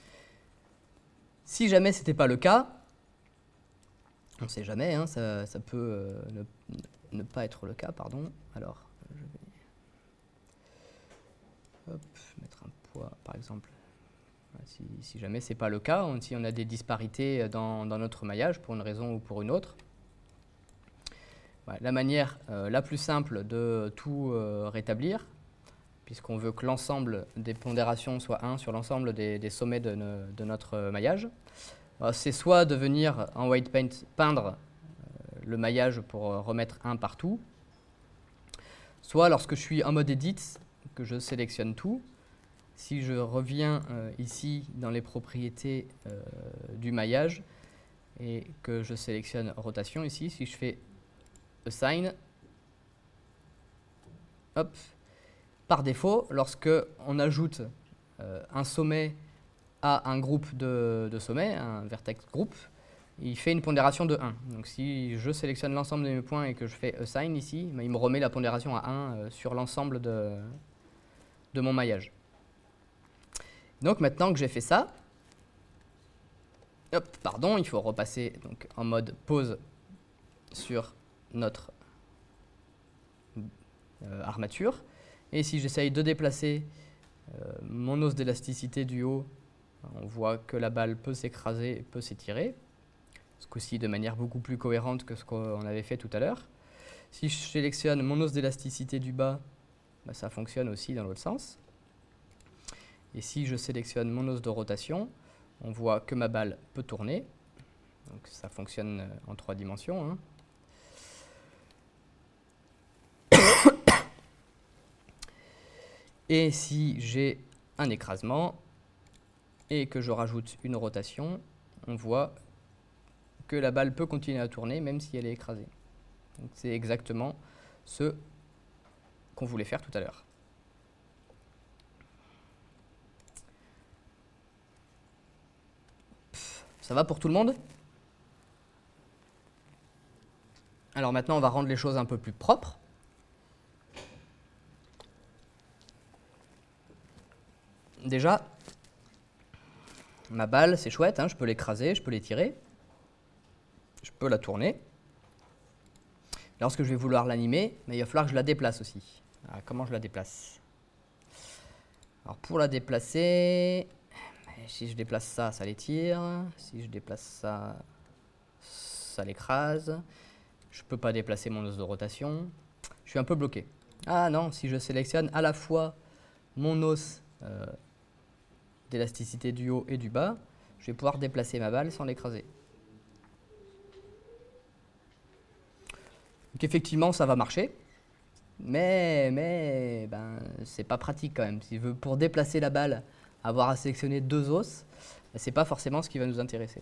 Si jamais ce n'était pas le cas, on ne sait jamais, hein, ça, ça peut euh, ne, ne pas être le cas, pardon. Alors, je vais hop, mettre un poids, par exemple. Si, si jamais ce n'est pas le cas, on, si on a des disparités dans, dans notre maillage pour une raison ou pour une autre, voilà, la manière euh, la plus simple de tout euh, rétablir, puisqu'on veut que l'ensemble des pondérations soit un sur l'ensemble des, des sommets de, ne, de notre maillage, c'est soit de venir en white paint peindre euh, le maillage pour euh, remettre un partout, soit lorsque je suis en mode edit, que je sélectionne tout. Si je reviens euh, ici dans les propriétés euh, du maillage et que je sélectionne rotation ici, si je fais assign, hop, par défaut, lorsque on ajoute euh, un sommet à un groupe de, de sommets, un vertex group, il fait une pondération de un. Donc si je sélectionne l'ensemble de mes points et que je fais assign ici, il me remet la pondération à un euh, sur l'ensemble de, de mon maillage. Donc maintenant que j'ai fait ça, hop, pardon, il faut repasser donc, en mode pause sur notre euh, armature. Et si j'essaye de déplacer euh, mon os d'élasticité du haut, on voit que la balle peut s'écraser, peut s'étirer, ce coup-ci de manière beaucoup plus cohérente que ce qu'on avait fait tout à l'heure. Si je sélectionne mon os d'élasticité du bas, bah, ça fonctionne aussi dans l'autre sens. Et si je sélectionne mon os de rotation, on voit que ma balle peut tourner. Donc ça fonctionne en trois dimensions. Hein. Et si j'ai un écrasement et que je rajoute une rotation, on voit que la balle peut continuer à tourner même si elle est écrasée. C'est exactement ce qu'on voulait faire tout à l'heure. Ça va pour tout le monde? Alors maintenant, on va rendre les choses un peu plus propres. Déjà, ma balle, c'est chouette, hein, je peux l'écraser, je peux l'étirer, je peux la tourner. Lorsque je vais vouloir l'animer, il va falloir que je la déplace aussi. Alors, comment je la déplace? Alors pour la déplacer, si je déplace ça, ça l'étire. Si je déplace ça, ça l'écrase. Je ne peux pas déplacer mon os de rotation. Je suis un peu bloqué. Ah non, si je sélectionne à la fois mon os euh, d'élasticité du haut et du bas, je vais pouvoir déplacer ma balle sans l'écraser. Donc effectivement, ça va marcher. Mais, mais ben, c'est pas pratique quand même. Si je veux, pour déplacer la balle, avoir à sélectionner deux os, ce n'est pas forcément ce qui va nous intéresser.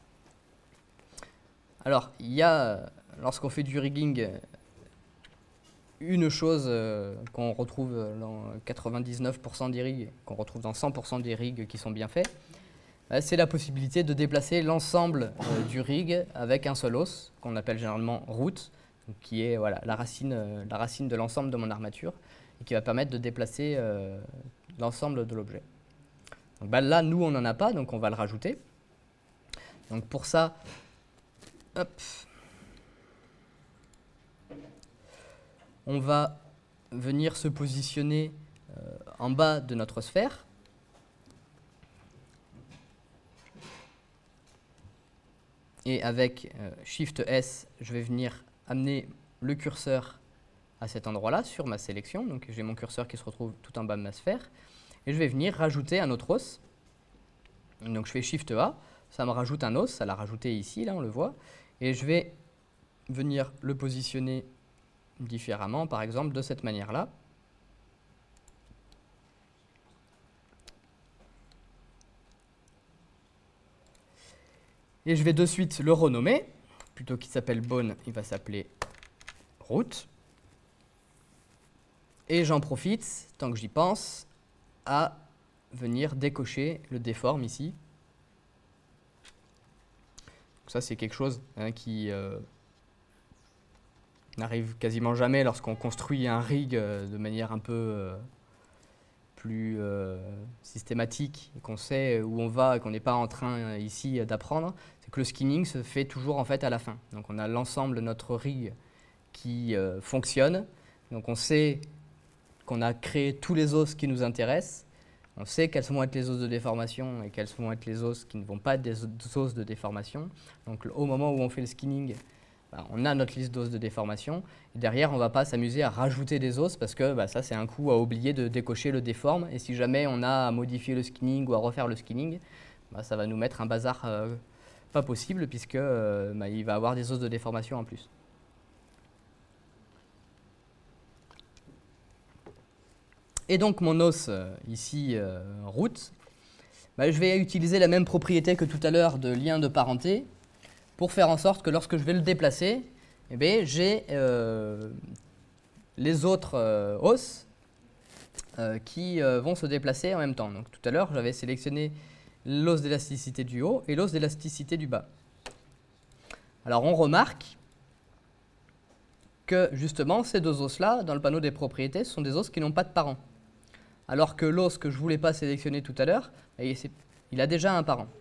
Alors, il y a, lorsqu'on fait du rigging, une chose euh, qu'on retrouve dans quatre-vingt-dix-neuf pour cent des rigs, qu'on retrouve dans cent pour cent des rigs qui sont bien faits, c'est la possibilité de déplacer l'ensemble euh, du rig avec un seul os, qu'on appelle généralement root, qui est voilà, la, racine, euh, la racine de l'ensemble de mon armature, et qui va permettre de déplacer euh, l'ensemble de l'objet. Donc, bah, là, nous, on n'en a pas, donc on va le rajouter. Donc pour ça, hop, on va venir se positionner euh, en bas de notre sphère. Et avec euh, Shift S, je vais venir amener le curseur à cet endroit-là, sur ma sélection. Donc j'ai mon curseur qui se retrouve tout en bas de ma sphère. Et je vais venir rajouter un autre os. Donc je fais Shift A, ça me rajoute un os, ça l'a rajouté ici, là on le voit. Et je vais venir le positionner différemment, par exemple de cette manière-là. Et je vais de suite le renommer. Plutôt qu'il s'appelle bone, il va s'appeler root. Et j'en profite, tant que j'y pense, à venir décocher le déforme ici. Donc ça, c'est quelque chose hein, qui euh, n'arrive quasiment jamais lorsqu'on construit un rig euh, de manière un peu euh, plus euh, systématique et qu'on sait où on va et qu'on n'est pas en train euh, ici d'apprendre. C'est que le skinning se fait toujours en fait à la fin. Donc on a l'ensemble de notre rig qui euh, fonctionne. Donc on sait qu'on a créé tous les os qui nous intéressent. On sait quels vont être les os de déformation et quels vont être les os qui ne vont pas être des os de déformation. Donc au moment où on fait le skinning, bah, on a notre liste d'os de déformation. Et derrière, on ne va pas s'amuser à rajouter des os parce que bah, ça, c'est un coup à oublier de décocher le déforme. Et si jamais on a à modifier le skinning ou à refaire le skinning, bah, ça va nous mettre un bazar euh, pas possible puisque euh, bah, il va avoir des os de déformation en plus. Et donc mon os, euh, ici, euh, root, bah, je vais utiliser la même propriété que tout à l'heure de lien de parenté pour faire en sorte que lorsque je vais le déplacer, eh bien, j'ai euh, les autres euh, os euh, qui euh, vont se déplacer en même temps. Donc tout à l'heure, j'avais sélectionné l'os d'élasticité du haut et l'os d'élasticité du bas. Alors on remarque que justement, ces deux os-là, dans le panneau des propriétés, sont des os qui n'ont pas de parent. Alors que l'os que je ne voulais pas sélectionner tout à l'heure, il a déjà un parent.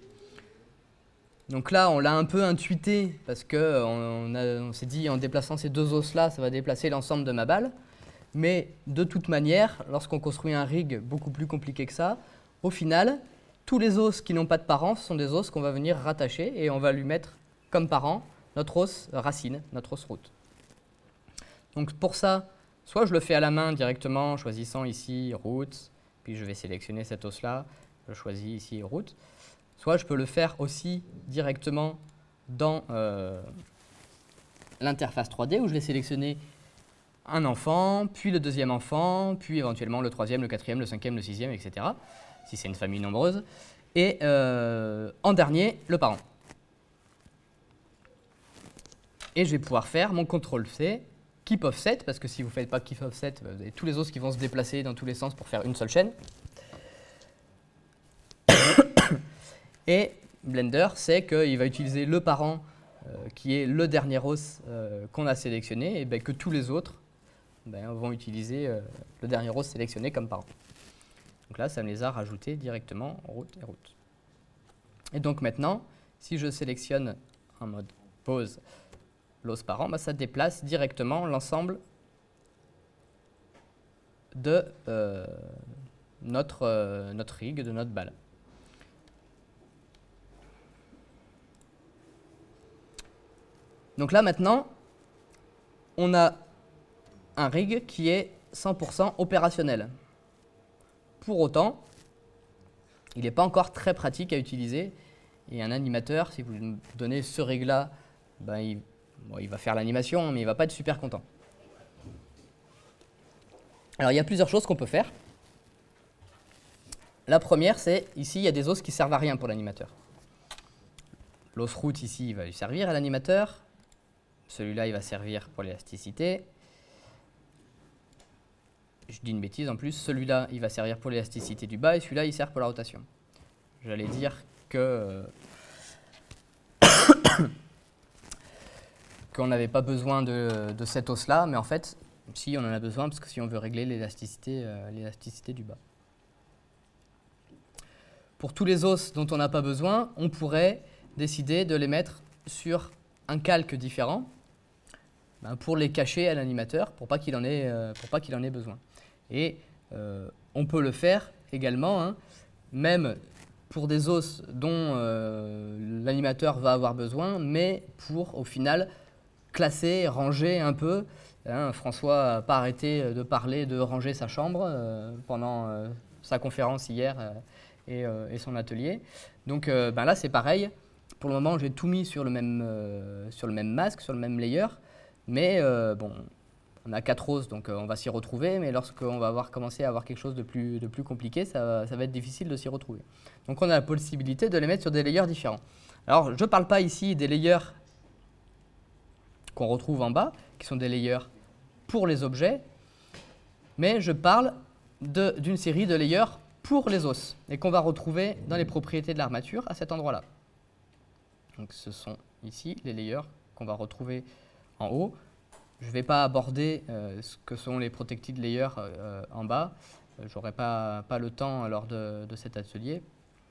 Donc là, on l'a un peu intuité, parce qu'on on on s'est dit, en déplaçant ces deux os-là, ça va déplacer l'ensemble de ma balle. Mais de toute manière, lorsqu'on construit un rig beaucoup plus compliqué que ça, au final, tous les os qui n'ont pas de parent sont des os qu'on va venir rattacher, et on va lui mettre comme parent notre os racine, notre os root. Donc pour ça, soit je le fais à la main directement en choisissant ici root, puis je vais sélectionner cet os-là, je choisis ici root. Soit je peux le faire aussi directement dans euh, l'interface trois D où je vais sélectionner un enfant, puis le deuxième enfant, puis éventuellement le troisième, le quatrième, le cinquième, le sixième, et cetera. Si c'est une famille nombreuse. Et euh, en dernier, le parent. Et je vais pouvoir faire mon contrôle C, keep offset, parce que si vous ne faites pas keep offset, vous avez tous les os qui vont se déplacer dans tous les sens pour faire une seule chaîne. Et Blender sait qu'il va utiliser le parent euh, qui est le dernier os euh, qu'on a sélectionné, et ben, que tous les autres ben, vont utiliser euh, le dernier os sélectionné comme parent. Donc là, ça me les a rajoutés directement root et root. Et donc maintenant, si je sélectionne en mode pause l'os parent, ben, ça déplace directement l'ensemble de euh, notre, euh, notre rig, de notre balle. Donc là, maintenant, on a un rig qui est cent pour cent opérationnel. Pour autant, il n'est pas encore très pratique à utiliser. Et un animateur, si vous lui donnez ce rig-là, ben il, bon, il va faire l'animation, mais il ne va pas être super content. Alors, il y a plusieurs choses qu'on peut faire. La première, c'est ici, il y a des os qui ne servent à rien pour l'animateur. L'os root, ici, il va lui servir à l'animateur. Celui-là, il va servir pour l'élasticité. Je dis une bêtise en plus. Celui-là, il va servir pour l'élasticité du bas et celui-là, il sert pour la rotation. J'allais dire que qu'on n'avait pas besoin de, de cet os-là, mais en fait, si, on en a besoin parce que si on veut régler l'élasticité, euh, l'élasticité du bas. Pour tous les os dont on n'a pas besoin, on pourrait décider de les mettre sur un calque différent. Ben pour les cacher à l'animateur, pour pas qu'il en ait, euh, pour pas qu'il en ait besoin. Et euh, on peut le faire également, hein, même pour des os dont euh, l'animateur va avoir besoin, mais pour, au final, classer, ranger un peu. Hein, François n'a pas arrêté de parler de ranger sa chambre euh, pendant euh, sa conférence hier euh, et, euh, et son atelier. Donc euh, ben là, c'est pareil. Pour le moment, j'ai tout mis sur le même, euh, sur le même masque, sur le même layer. Mais euh, bon, on a quatre os, donc euh, on va s'y retrouver. Mais lorsqu'on va avoir commencé à avoir quelque chose de plus, de plus compliqué, ça, ça va être difficile de s'y retrouver. Donc on a la possibilité de les mettre sur des layers différents. Alors, je ne parle pas ici des layers qu'on retrouve en bas, qui sont des layers pour les objets, mais je parle d'une série de layers pour les os, et qu'on va retrouver dans les propriétés de l'armature à cet endroit-là. Donc ce sont ici les layers qu'on va retrouver en haut. Je ne vais pas aborder euh, ce que sont les protected layers euh, en bas, je n'aurai pas, pas le temps lors de, de cet atelier.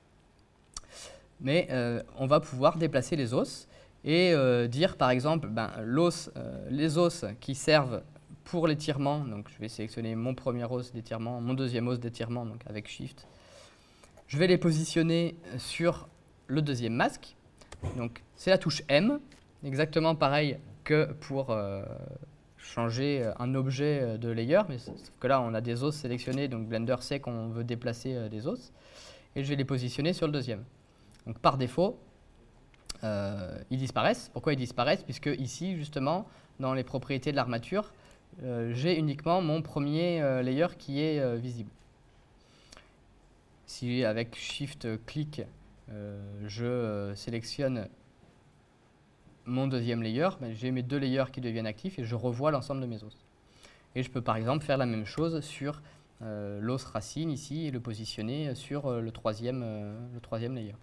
Mais euh, on va pouvoir déplacer les os, et euh, dire par exemple ben, l'os, euh, les os qui servent pour l'étirement, donc je vais sélectionner mon premier os d'étirement, mon deuxième os d'étirement, donc avec Shift. Je vais les positionner sur le deuxième masque, donc c'est la touche M, exactement pareil que pour euh, changer un objet de layer, mais sauf que là on a des os sélectionnés, donc Blender sait qu'on veut déplacer euh, des os, et je vais les positionner sur le deuxième. Donc par défaut, Euh, ils disparaissent. Pourquoi ils disparaissent? Puisque ici, justement, dans les propriétés de l'armature, euh, j'ai uniquement mon premier euh, layer qui est euh, visible. Si avec Shift-clic, euh, je euh, sélectionne mon deuxième layer, ben, j'ai mes deux layers qui deviennent actifs et je revois l'ensemble de mes os. Et je peux par exemple faire la même chose sur euh, l'os racine ici et le positionner sur euh, le, troisième, euh, le troisième layer.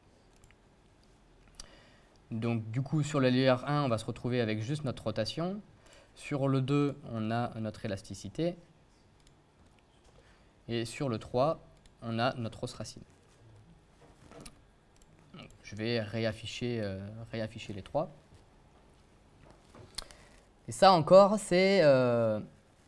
Donc du coup, sur le layer un, on va se retrouver avec juste notre rotation. Sur le deux, on a notre élasticité. Et sur le trois, on a notre os racine. Donc, je vais réafficher, euh, réafficher les trois. Et ça encore, c'est euh,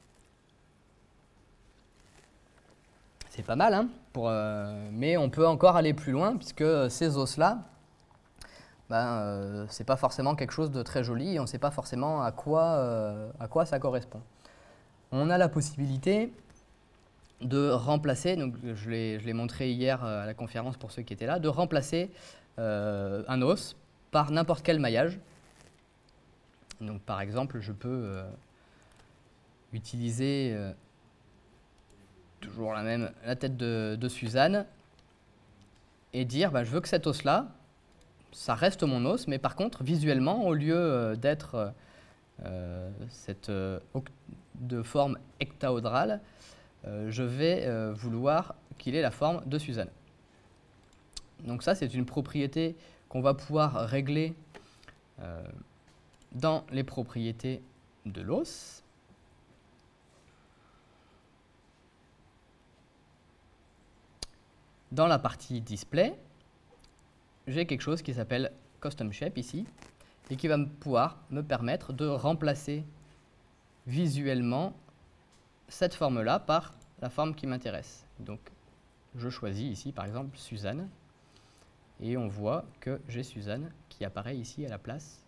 c'est pas mal, hein, pour, euh, mais on peut encore aller plus loin, puisque ces os-là, ben, euh, c'est pas forcément quelque chose de très joli et on ne sait pas forcément à quoi, euh, à quoi ça correspond. On a la possibilité de remplacer, donc je l'ai montré hier à la conférence pour ceux qui étaient là, de remplacer euh, un os par n'importe quel maillage. Donc par exemple, je peux euh, utiliser euh, toujours la même, la tête de, de Suzanne et dire ben, je veux que cet os-là, ça reste mon os, mais par contre, visuellement, au lieu euh, d'être euh, cette euh, de forme hectaodrale, euh, je vais euh, vouloir qu'il ait la forme de Suzanne. Donc ça, c'est une propriété qu'on va pouvoir régler euh, dans les propriétés de l'os. Dans la partie display, j'ai quelque chose qui s'appelle Custom Shape ici, et qui va me pouvoir me permettre de remplacer visuellement cette forme-là par la forme qui m'intéresse. Donc, je choisis ici, par exemple, Suzanne, et on voit que j'ai Suzanne qui apparaît ici à la place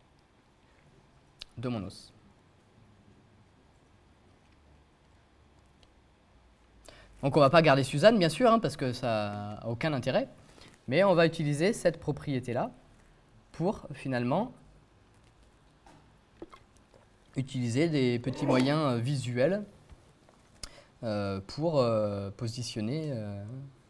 de mon os. Donc, on ne va pas garder Suzanne, bien sûr, hein, parce que ça n'a aucun intérêt. Mais on va utiliser cette propriété-là pour finalement utiliser des petits moyens euh, visuels euh, pour euh, positionner euh,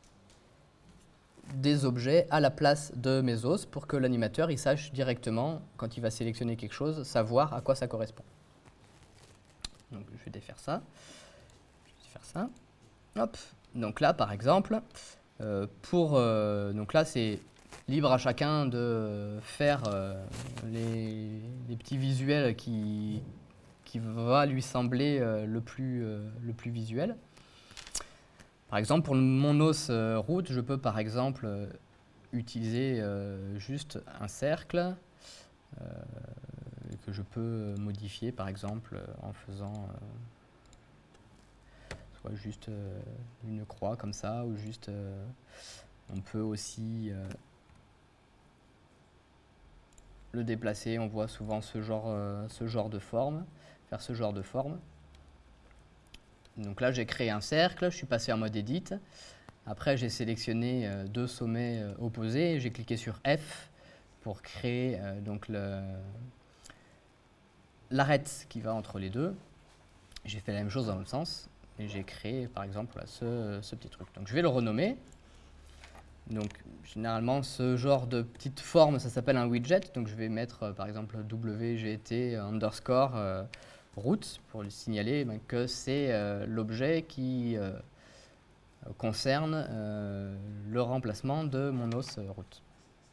des objets à la place de mes os pour que l'animateur il sache directement, quand il va sélectionner quelque chose, savoir à quoi ça correspond. Donc je vais défaire ça. Je vais défaire ça. Hop. Donc là, par exemple, Euh, pour, euh, donc là, c'est libre à chacun de faire euh, les, les petits visuels qui, qui va lui sembler euh, le, plus, euh, le plus visuel. Par exemple, pour mon os euh, route, je peux par exemple euh, utiliser euh, juste un cercle euh, que je peux modifier par exemple en faisant euh, soit juste euh, une croix comme ça ou juste euh, On peut aussi euh, le déplacer, on voit souvent ce genre, euh, ce genre de forme, faire ce genre de forme. Donc là, j'ai créé un cercle, je suis passé en mode Edit. Après, j'ai sélectionné euh, deux sommets euh, opposés, j'ai cliqué sur F pour créer euh, donc le, l'arête qui va entre les deux. J'ai fait la même chose dans l'autre sens, et j'ai créé par exemple là, ce, ce petit truc. Donc je vais le renommer. Donc généralement, ce genre de petite forme, ça s'appelle un widget. Donc je vais mettre euh, par exemple W G T underscore euh, route pour lui signaler ben, que c'est euh, l'objet qui euh, concerne euh, le remplacement de mon os euh, route.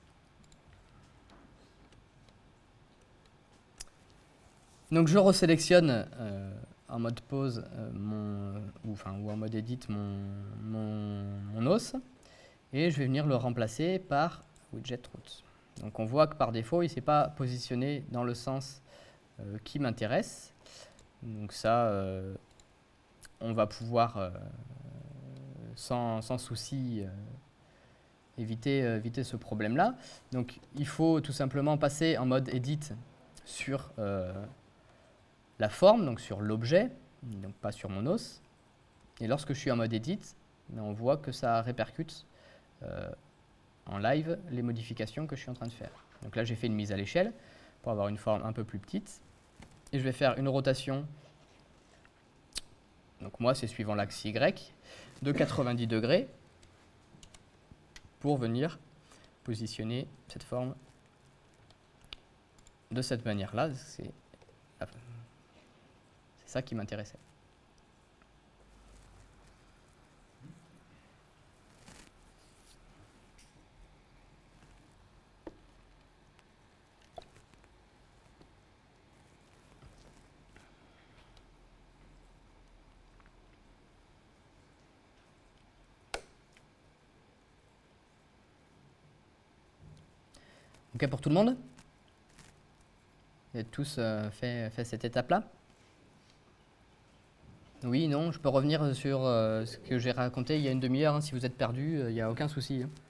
Donc je resélectionne euh, en mode pause euh, mon, ou, enfin, ou en mode edit mon, mon, mon os et je vais venir le remplacer par widget route. Donc on voit que par défaut il ne s'est pas positionné dans le sens euh, qui m'intéresse. Donc ça, euh, on va pouvoir euh, sans, sans souci euh, éviter, euh, éviter ce problème-là. Donc il faut tout simplement passer en mode edit sur euh, la forme, donc sur l'objet, donc pas sur mon os. Et lorsque je suis en mode edit, on voit que ça répercute euh, en live les modifications que je suis en train de faire. Donc là, j'ai fait une mise à l'échelle pour avoir une forme un peu plus petite. Et je vais faire une rotation, donc moi, c'est suivant l'axe Y, de quatre-vingt-dix degrés pour venir positionner cette forme de cette manière-là. C'est C'est ça qui m'intéressait. OK pour tout le monde? Vous avez tous euh, fait, fait cette étape-là? Oui, non, je peux revenir sur euh, ce que j'ai raconté il y a une demi-heure. Hein, si vous êtes perdu, il euh, n'y a aucun souci. Hein.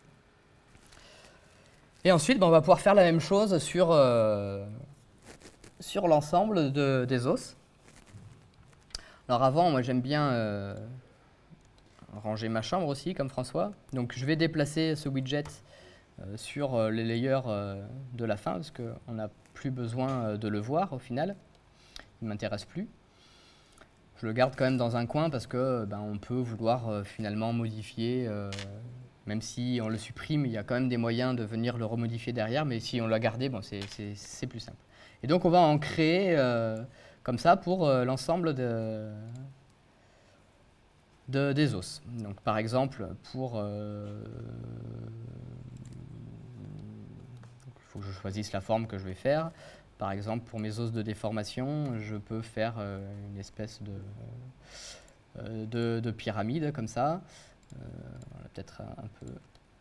Et ensuite, ben, on va pouvoir faire la même chose sur, euh, sur l'ensemble de, des os. Alors avant, moi j'aime bien euh, ranger ma chambre aussi, comme François. Donc je vais déplacer ce widget euh, sur euh, les layers euh, de la fin, parce qu'on n'a plus besoin euh, de le voir au final. Il ne m'intéresse plus. Je le garde quand même dans un coin parce que ben, on peut vouloir euh, finalement modifier, euh, même si on le supprime, il y a quand même des moyens de venir le remodifier derrière, mais si on l'a gardé, bon, c'est plus simple. Et donc on va en créer euh, comme ça pour euh, l'ensemble de, de, des os. Donc par exemple, pour... Euh, il faut que je choisisse la forme que je vais faire. Par exemple, pour mes os de déformation, je peux faire euh, une espèce de, euh, de, de pyramide comme ça. Euh, on va peut-être un peu...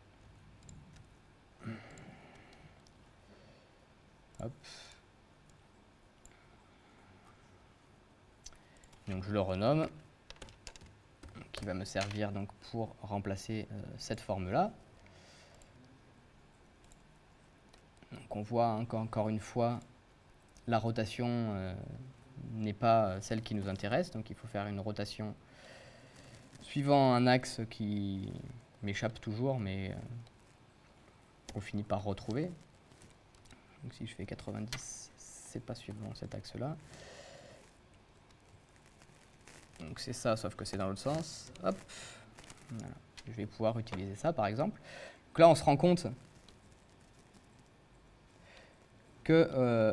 Hop. Donc je le renomme, qui va me servir donc pour remplacer euh, cette forme-là. Donc on voit encore, encore une fois, la rotation euh, n'est pas celle qui nous intéresse, donc il faut faire une rotation suivant un axe qui m'échappe toujours, mais euh, on finit par retrouver. Donc si je fais quatre-vingt-dix, c'est pas suivant cet axe-là. Donc c'est ça, sauf que c'est dans l'autre sens. Hop. Voilà. Je vais pouvoir utiliser ça, par exemple. Donc là, on se rend compte que euh,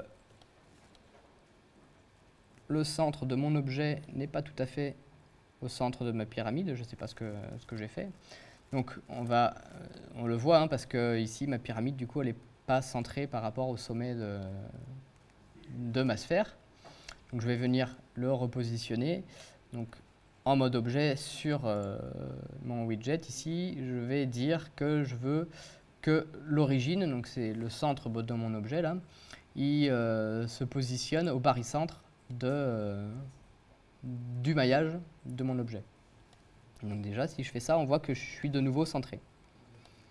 le centre de mon objet n'est pas tout à fait au centre de ma pyramide. Je ne sais pas ce que, ce que j'ai fait. Donc on, va, on le voit, hein, parce que ici, ma pyramide, du coup, elle n'est pas centrée par rapport au sommet de, de ma sphère. Donc je vais venir le repositionner. Donc, en mode objet sur euh, mon widget, ici, je vais dire que je veux que l'origine, donc c'est le centre de mon objet, là, il euh, se positionne au barycentre de, euh, du maillage de mon objet. Donc déjà, si je fais ça, on voit que je suis de nouveau centré.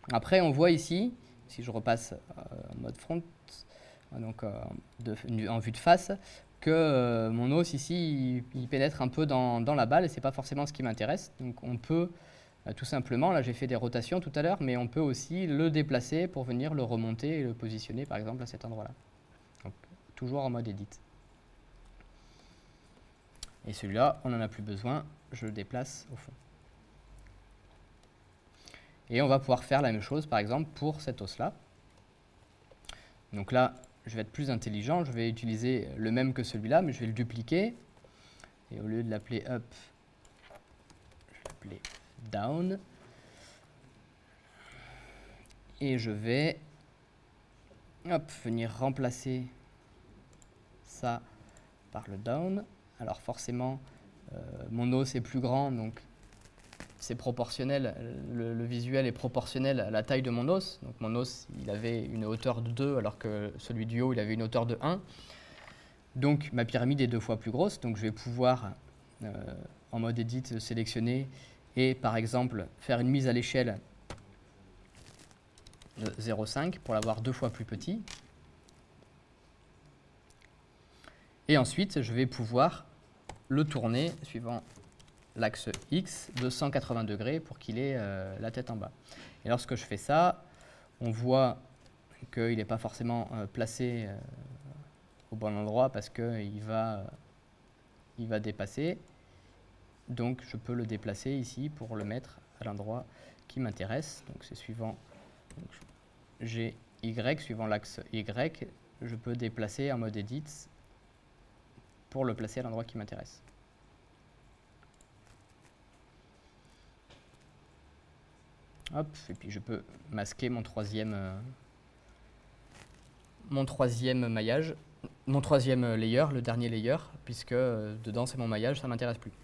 Après, on voit ici, si je repasse euh, en mode front, donc euh, de, en vue de face, que euh, mon os ici, il, il pénètre un peu dans, dans la balle et c'est pas forcément ce qui m'intéresse. Donc on peut euh, tout simplement, là j'ai fait des rotations tout à l'heure, mais on peut aussi le déplacer pour venir le remonter et le positionner par exemple à cet endroit-là. Donc toujours en mode edit. Et celui-là, on n'en a plus besoin, je le déplace au fond. Et on va pouvoir faire la même chose par exemple pour cet os-là. Donc là, je vais être plus intelligent, je vais utiliser le même que celui-là, mais je vais le dupliquer. Et au lieu de l'appeler up, je vais l'appeler down. Et je vais hop, venir remplacer ça par le down. Alors forcément, euh, mon os est plus grand, donc c'est proportionnel, le, le visuel est proportionnel à la taille de mon os. Donc mon os, il avait une hauteur de deux, alors que celui du haut, il avait une hauteur de un. Donc ma pyramide est deux fois plus grosse, donc je vais pouvoir, euh, en mode edit, sélectionner et par exemple faire une mise à l'échelle de zéro virgule cinq pour l'avoir deux fois plus petit. Et ensuite, je vais pouvoir le tourner suivant l'axe X de cent quatre-vingts degrés pour qu'il ait euh, la tête en bas. Et lorsque je fais ça, on voit qu'il n'est pas forcément euh, placé euh, au bon endroit parce qu'il va, euh, il va dépasser. Donc je peux le déplacer ici pour le mettre à l'endroit qui m'intéresse. Donc c'est suivant G, Y, suivant l'axe Y, je peux déplacer en mode edit pour le placer à l'endroit qui m'intéresse. Hop, et puis je peux masquer mon troisième, euh, mon troisième maillage, mon troisième layer, le dernier layer, puisque euh, dedans c'est mon maillage, ça ne m'intéresse plus.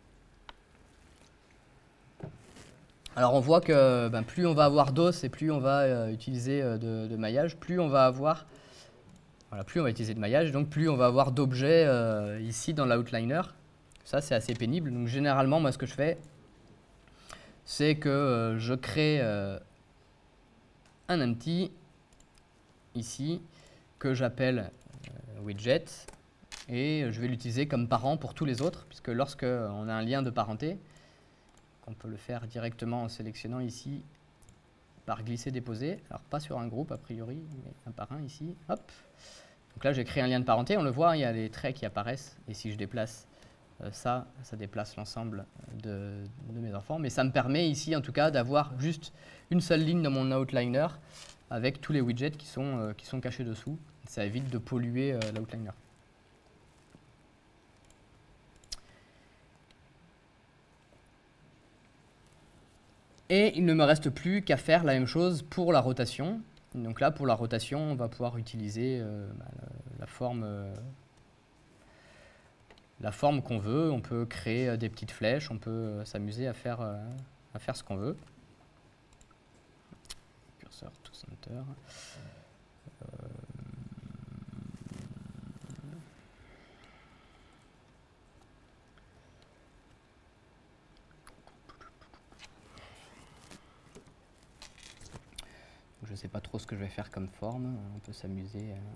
Alors on voit que ben, plus on va avoir d'os et plus on va euh, utiliser euh, de, de maillage, plus on va avoir, voilà, plus on va utiliser de maillage, donc plus on va avoir d'objets euh, ici dans l'outliner. Ça c'est assez pénible. Donc généralement moi ce que je fais, c'est que euh, je crée euh, un empty ici que j'appelle euh, widget et je vais l'utiliser comme parent pour tous les autres, puisque lorsque on a un lien de parenté, on peut le faire directement en sélectionnant ici par glisser-déposer, alors pas sur un groupe a priori, mais un par un ici, hop. Donc là j'ai créé un lien de parenté, on le voit, il y a les traits qui apparaissent, et si je déplace euh, ça, ça déplace l'ensemble de, de mes enfants, mais ça me permet ici en tout cas d'avoir juste une seule ligne dans mon outliner avec tous les widgets qui sont, euh, qui sont cachés dessous, ça évite de polluer euh, l'outliner. Et il ne me reste plus qu'à faire la même chose pour la rotation. Donc là, pour la rotation, on va pouvoir utiliser euh, bah, la, la forme, euh, la forme qu'on veut. On peut créer euh, des petites flèches, on peut euh, s'amuser à faire, euh, à faire ce qu'on veut. Cursor to center. Euh, Je ne sais pas trop ce que je vais faire comme forme, on peut s'amuser à...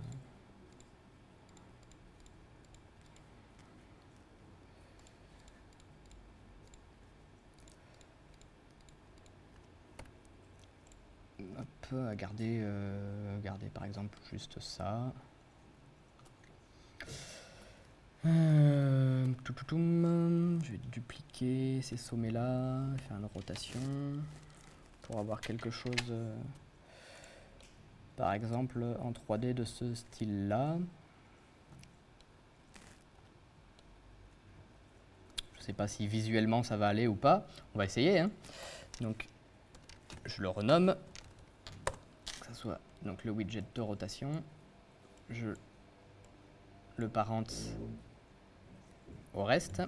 Hop, à garder, euh, garder par exemple juste ça. Euh, je vais dupliquer ces sommets là, faire une rotation pour avoir quelque chose... Euh, par exemple en trois D de ce style-là. Je ne sais pas si visuellement ça va aller ou pas. On va essayer. Hein. Donc, je le renomme. Que ça soit donc, le widget de rotation. Je le parente au reste.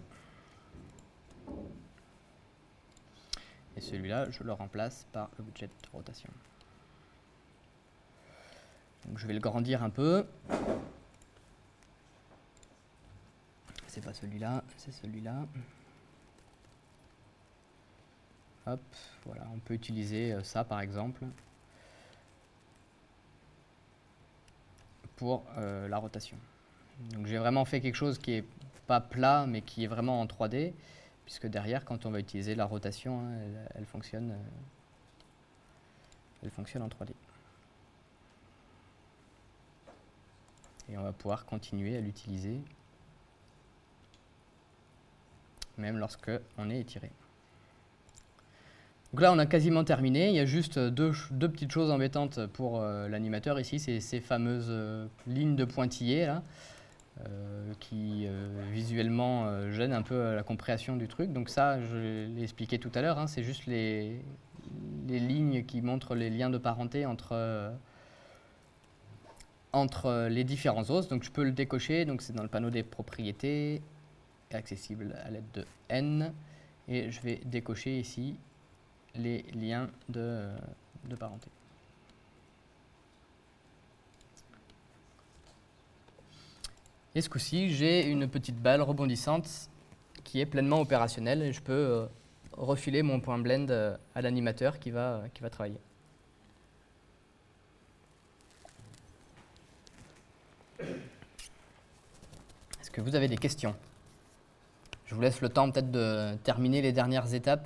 Et celui-là, je le remplace par le widget de rotation. Donc je vais le grandir un peu. C'est pas celui-là, c'est celui-là. Hop, voilà, on peut utiliser euh, ça par exemple pour euh, la rotation. Donc j'ai vraiment fait quelque chose qui est pas plat mais qui est vraiment en trois D, puisque derrière quand on va utiliser la rotation, hein, elle, elle, fonctionne, euh, elle fonctionne en trois D. Et on va pouvoir continuer à l'utiliser même lorsque on est étiré. Donc là, on a quasiment terminé. Il y a juste deux, deux petites choses embêtantes pour euh, l'animateur ici. C'est ces fameuses euh, lignes de pointillés là, euh, qui euh, visuellement euh, gênent un peu la compréhension du truc. Donc ça, je l'ai expliqué tout à l'heure, hein, c'est juste les, les lignes qui montrent les liens de parenté entre, euh, entre les différents os. Donc je peux le décocher. Donc c'est dans le panneau des propriétés, accessible à l'aide de N. Et je vais décocher ici les liens de, de parenté. Et ce coup-ci, j'ai une petite balle rebondissante qui est pleinement opérationnelle et je peux euh, refiler mon point blend euh, à l'animateur qui va, qui va travailler. Est-ce que vous avez des questions? Je vous laisse le temps peut-être de terminer les dernières étapes.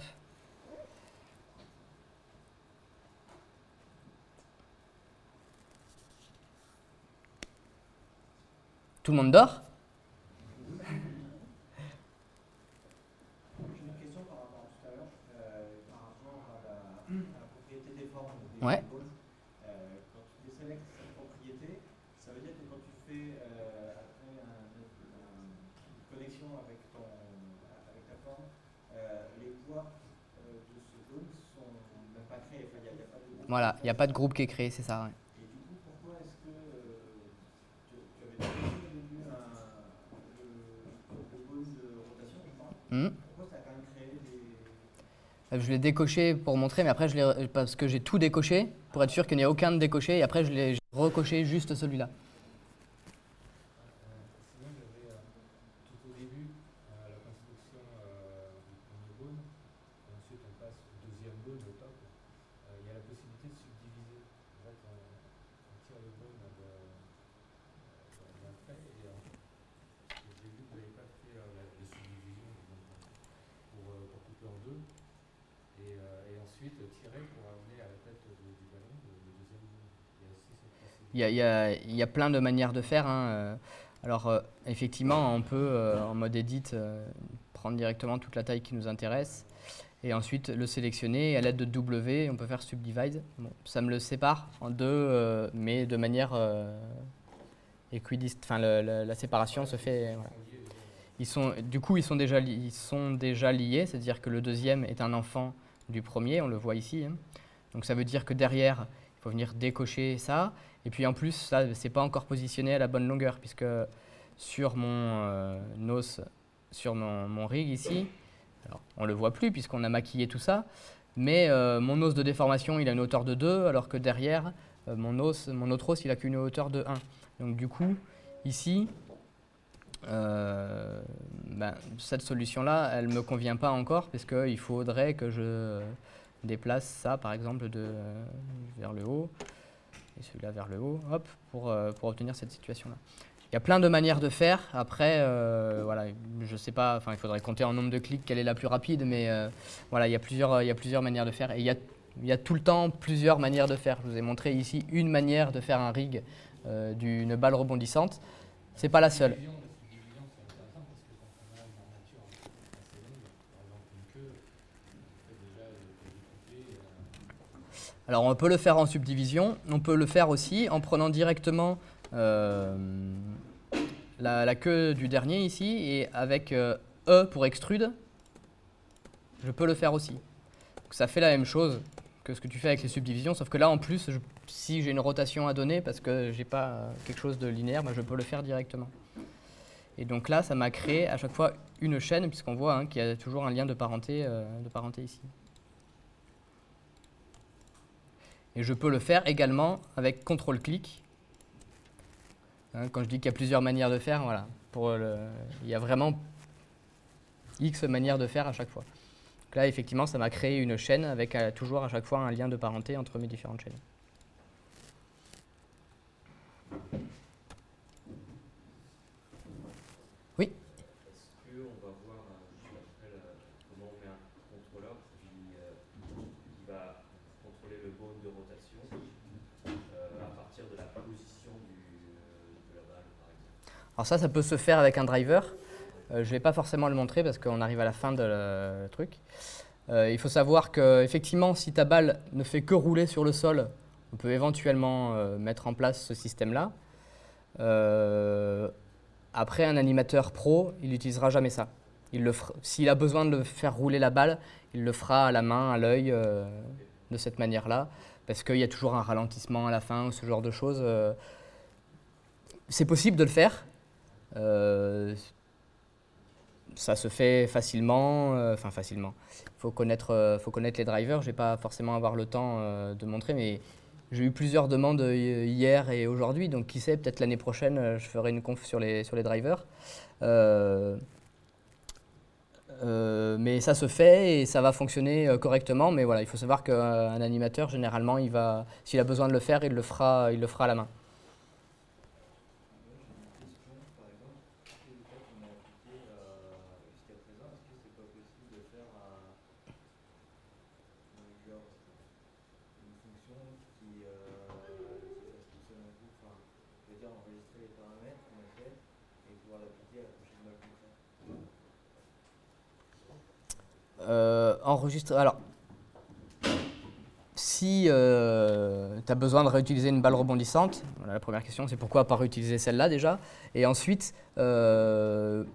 Tout le monde dort? J'ai une question par rapport à tout à l'heure, euh, par rapport à la, à la propriété des formes des Ouais. polygons. Euh, quand tu désélectes cette propriété, ça veut dire que quand tu fais euh, après un, un, une connexion avec, ton, avec ta forme, euh, les poids euh, de ce dôme sont même pas créés. Enfin, y a, y a pas de groupe. Voilà, il n'y a pas de groupe qui est créé, c'est ça. Ouais. Et du coup, pourquoi est-ce que euh, tu, tu avais développé au début un, le, le bone de rotation, je crois. Mmh. Pourquoi ça a quand même créé des... Je l'ai décoché pour montrer, mais après, je l'ai, parce que j'ai tout décoché, pour être sûr qu'il n'y ait aucun de décoché, et après, je l'ai recoché juste celui-là. Sinon, j'avais euh, tout au début euh, la construction euh, du premier bone, et ensuite on passe au deuxième bone au top. Euh, il y a la possibilité de subdiviser. En fait, on, on tire le bone d'un trait, et euh, j'ai vu que vous n'avez pas fait euh, la, la subdivision pour, euh, pour couper en deux. Et, euh, et ensuite tirer pour amener à la tête de, du ballon le, le deuxième bone. Il y a aussi cette possibilité. Il y a, il y a, il y a plein de manières de faire. Hein. Alors, euh, effectivement, on peut, euh, en mode edit, euh, prendre directement toute la taille qui nous intéresse et ensuite le sélectionner. Et à l'aide de W, on peut faire subdivide. Bon, ça me le sépare en deux, euh, mais de manière euh, équidistante. Enfin, le, le, la séparation se fait... Voilà. Ils sont, du coup, ils sont déjà, li ils sont déjà liés, c'est-à-dire que le deuxième est un enfant du premier, on le voit ici. Hein. Donc ça veut dire que derrière, il faut venir décocher ça. Et puis en plus, ça, c'est pas encore positionné à la bonne longueur, puisque sur mon euh, os, sur mon, mon rig ici, alors, on le voit plus puisqu'on a maquillé tout ça, mais euh, mon os de déformation, il a une hauteur de deux, alors que derrière, euh, mon, os, mon autre os, il a qu'une hauteur de un. Donc du coup, ici, Euh, ben, cette solution-là, elle ne me convient pas encore parce qu'il faudrait que je déplace ça, par exemple, de, euh, vers le haut et celui-là vers le haut, hop, pour, euh, pour obtenir cette situation-là. Il y a plein de manières de faire. Après, euh, voilà, je sais pas, enfin, il faudrait compter en nombre de clics quelle est la plus rapide, mais euh, voilà, il y a plusieurs, il y a plusieurs manières de faire. Et il y a, il y a tout le temps plusieurs manières de faire. Je vous ai montré ici une manière de faire un rig euh, d'une balle rebondissante. C'est pas la seule. Alors on peut le faire en subdivision, on peut le faire aussi en prenant directement euh, la, la queue du dernier ici et avec euh, E pour extrude, je peux le faire aussi. Donc ça fait la même chose que ce que tu fais avec les subdivisions, sauf que là en plus, je, si j'ai une rotation à donner parce que j'ai pas quelque chose de linéaire, ben je peux le faire directement. Et donc là, ça m'a créé à chaque fois une chaîne, puisqu'on voit hein, qu'il y a toujours un lien de parenté, euh, de parenté ici. Et je peux le faire également avec contrôle-clic. Hein, quand je dis qu'il y a plusieurs manières de faire, voilà. Pour le, il y a vraiment X manières de faire à chaque fois. Donc là, effectivement, ça m'a créé une chaîne avec euh, toujours à chaque fois un lien de parenté entre mes différentes chaînes. Oui. Est-ce qu'on va voir euh, après, euh, comment on met un contrôleur qui, euh, qui va contrôler le mode de rotation euh, à partir de la position du, euh, de la balle, par exemple? Alors ça, ça peut se faire avec un driver. Euh, je ne vais pas forcément le montrer parce qu'on arrive à la fin de le truc. Euh, il faut savoir qu'effectivement, si ta balle ne fait que rouler sur le sol, on peut éventuellement euh, mettre en place ce système-là. Euh, après, un animateur pro, il n'utilisera jamais ça. Il le fera- s'il a besoin de faire rouler la balle, il le fera à la main, à l'œil, euh, de cette manière-là, parce qu'il y a toujours un ralentissement à la fin ou ce genre de choses. euh. C'est possible de le faire. Euh, ça se fait facilement, euh, enfin facilement. Il faut connaître, euh, faut connaître les drivers. Je ne vais pas forcément avoir le temps euh, de montrer, mais j'ai eu plusieurs demandes euh, hier et aujourd'hui, donc qui sait, peut-être l'année prochaine, euh, je ferai une conf sur les, sur les drivers. Euh, euh, mais ça se fait et ça va fonctionner euh, correctement, mais voilà, il faut savoir qu'un animateur, généralement, il va, s'il a besoin de le faire, il le fera, il le fera à la main. Par exemple, tous les cas qu'on a appliqués euh, jusqu'à présent, est-ce que c'est pas possible de faire un, un genre, une fonction qui, euh, qui fasse tout seul un coup, enfin, je veux dire enregistrer les paramètres qu'on a fait et pouvoir l'appliquer à la prochaine balle comme ça? Euh, enregistrer. Alors, si euh, tu as besoin de réutiliser une balle rebondissante, voilà, la première question, c'est pourquoi pas réutiliser celle-là déjà. Et ensuite, euh,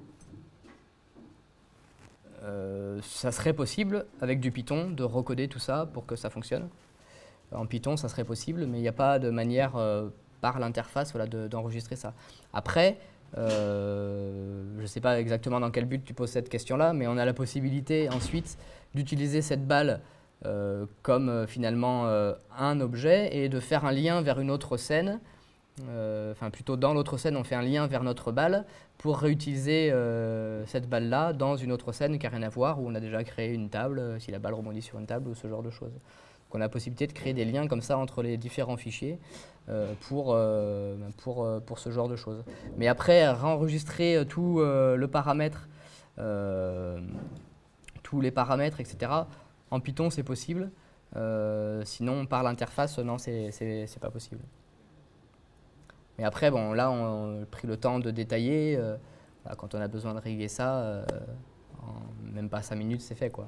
euh, ça serait possible avec du Python de recoder tout ça pour que ça fonctionne. En Python, ça serait possible, mais il n'y a pas de manière euh, par l'interface voilà, de- d'enregistrer ça. Après, euh, je ne sais pas exactement dans quel but tu poses cette question-là, mais on a la possibilité ensuite d'utiliser cette balle euh, comme euh, finalement euh, un objet et de faire un lien vers une autre scène. Euh, Enfin, plutôt dans l'autre scène, on fait un lien vers notre balle pour réutiliser euh, cette balle-là dans une autre scène qui n'a rien à voir, où on a déjà créé une table, euh, si la balle rebondit sur une table ou ce genre de choses. Donc, on a la possibilité de créer des liens comme ça entre les différents fichiers euh, pour, euh, pour, euh, pour ce genre de choses. Mais après, réenregistrer euh, tout euh, le paramètre, euh, tous les paramètres, et cetera. En Python, c'est possible. Euh, sinon, par l'interface, non, c'est c'est- c'est pas possible. Mais après, bon, là, on a pris le temps de détailler. euh, voilà, quand on a besoin de régler ça, euh, en même pas cinq minutes, c'est fait, quoi.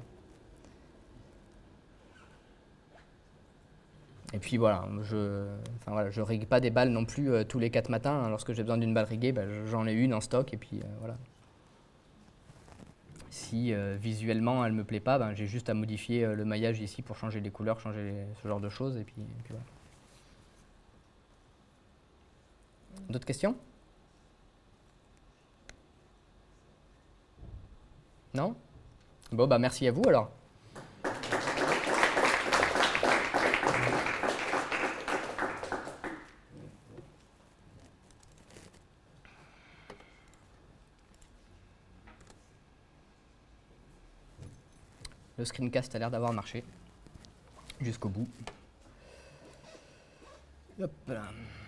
Et puis voilà, je enfin, voilà, je règle pas des balles non plus euh, tous les quatre matins. Hein. Lorsque j'ai besoin d'une balle riguée, bah, j'en ai une en stock et puis euh, voilà. Si euh, visuellement elle me plaît pas, ben, j'ai juste à modifier euh, le maillage ici pour changer les couleurs, changer les- ce genre de choses et puis, et puis voilà. D'autres questions? Non? Bon bah merci à vous alors. Le screencast a l'air d'avoir marché jusqu'au bout. Hop là.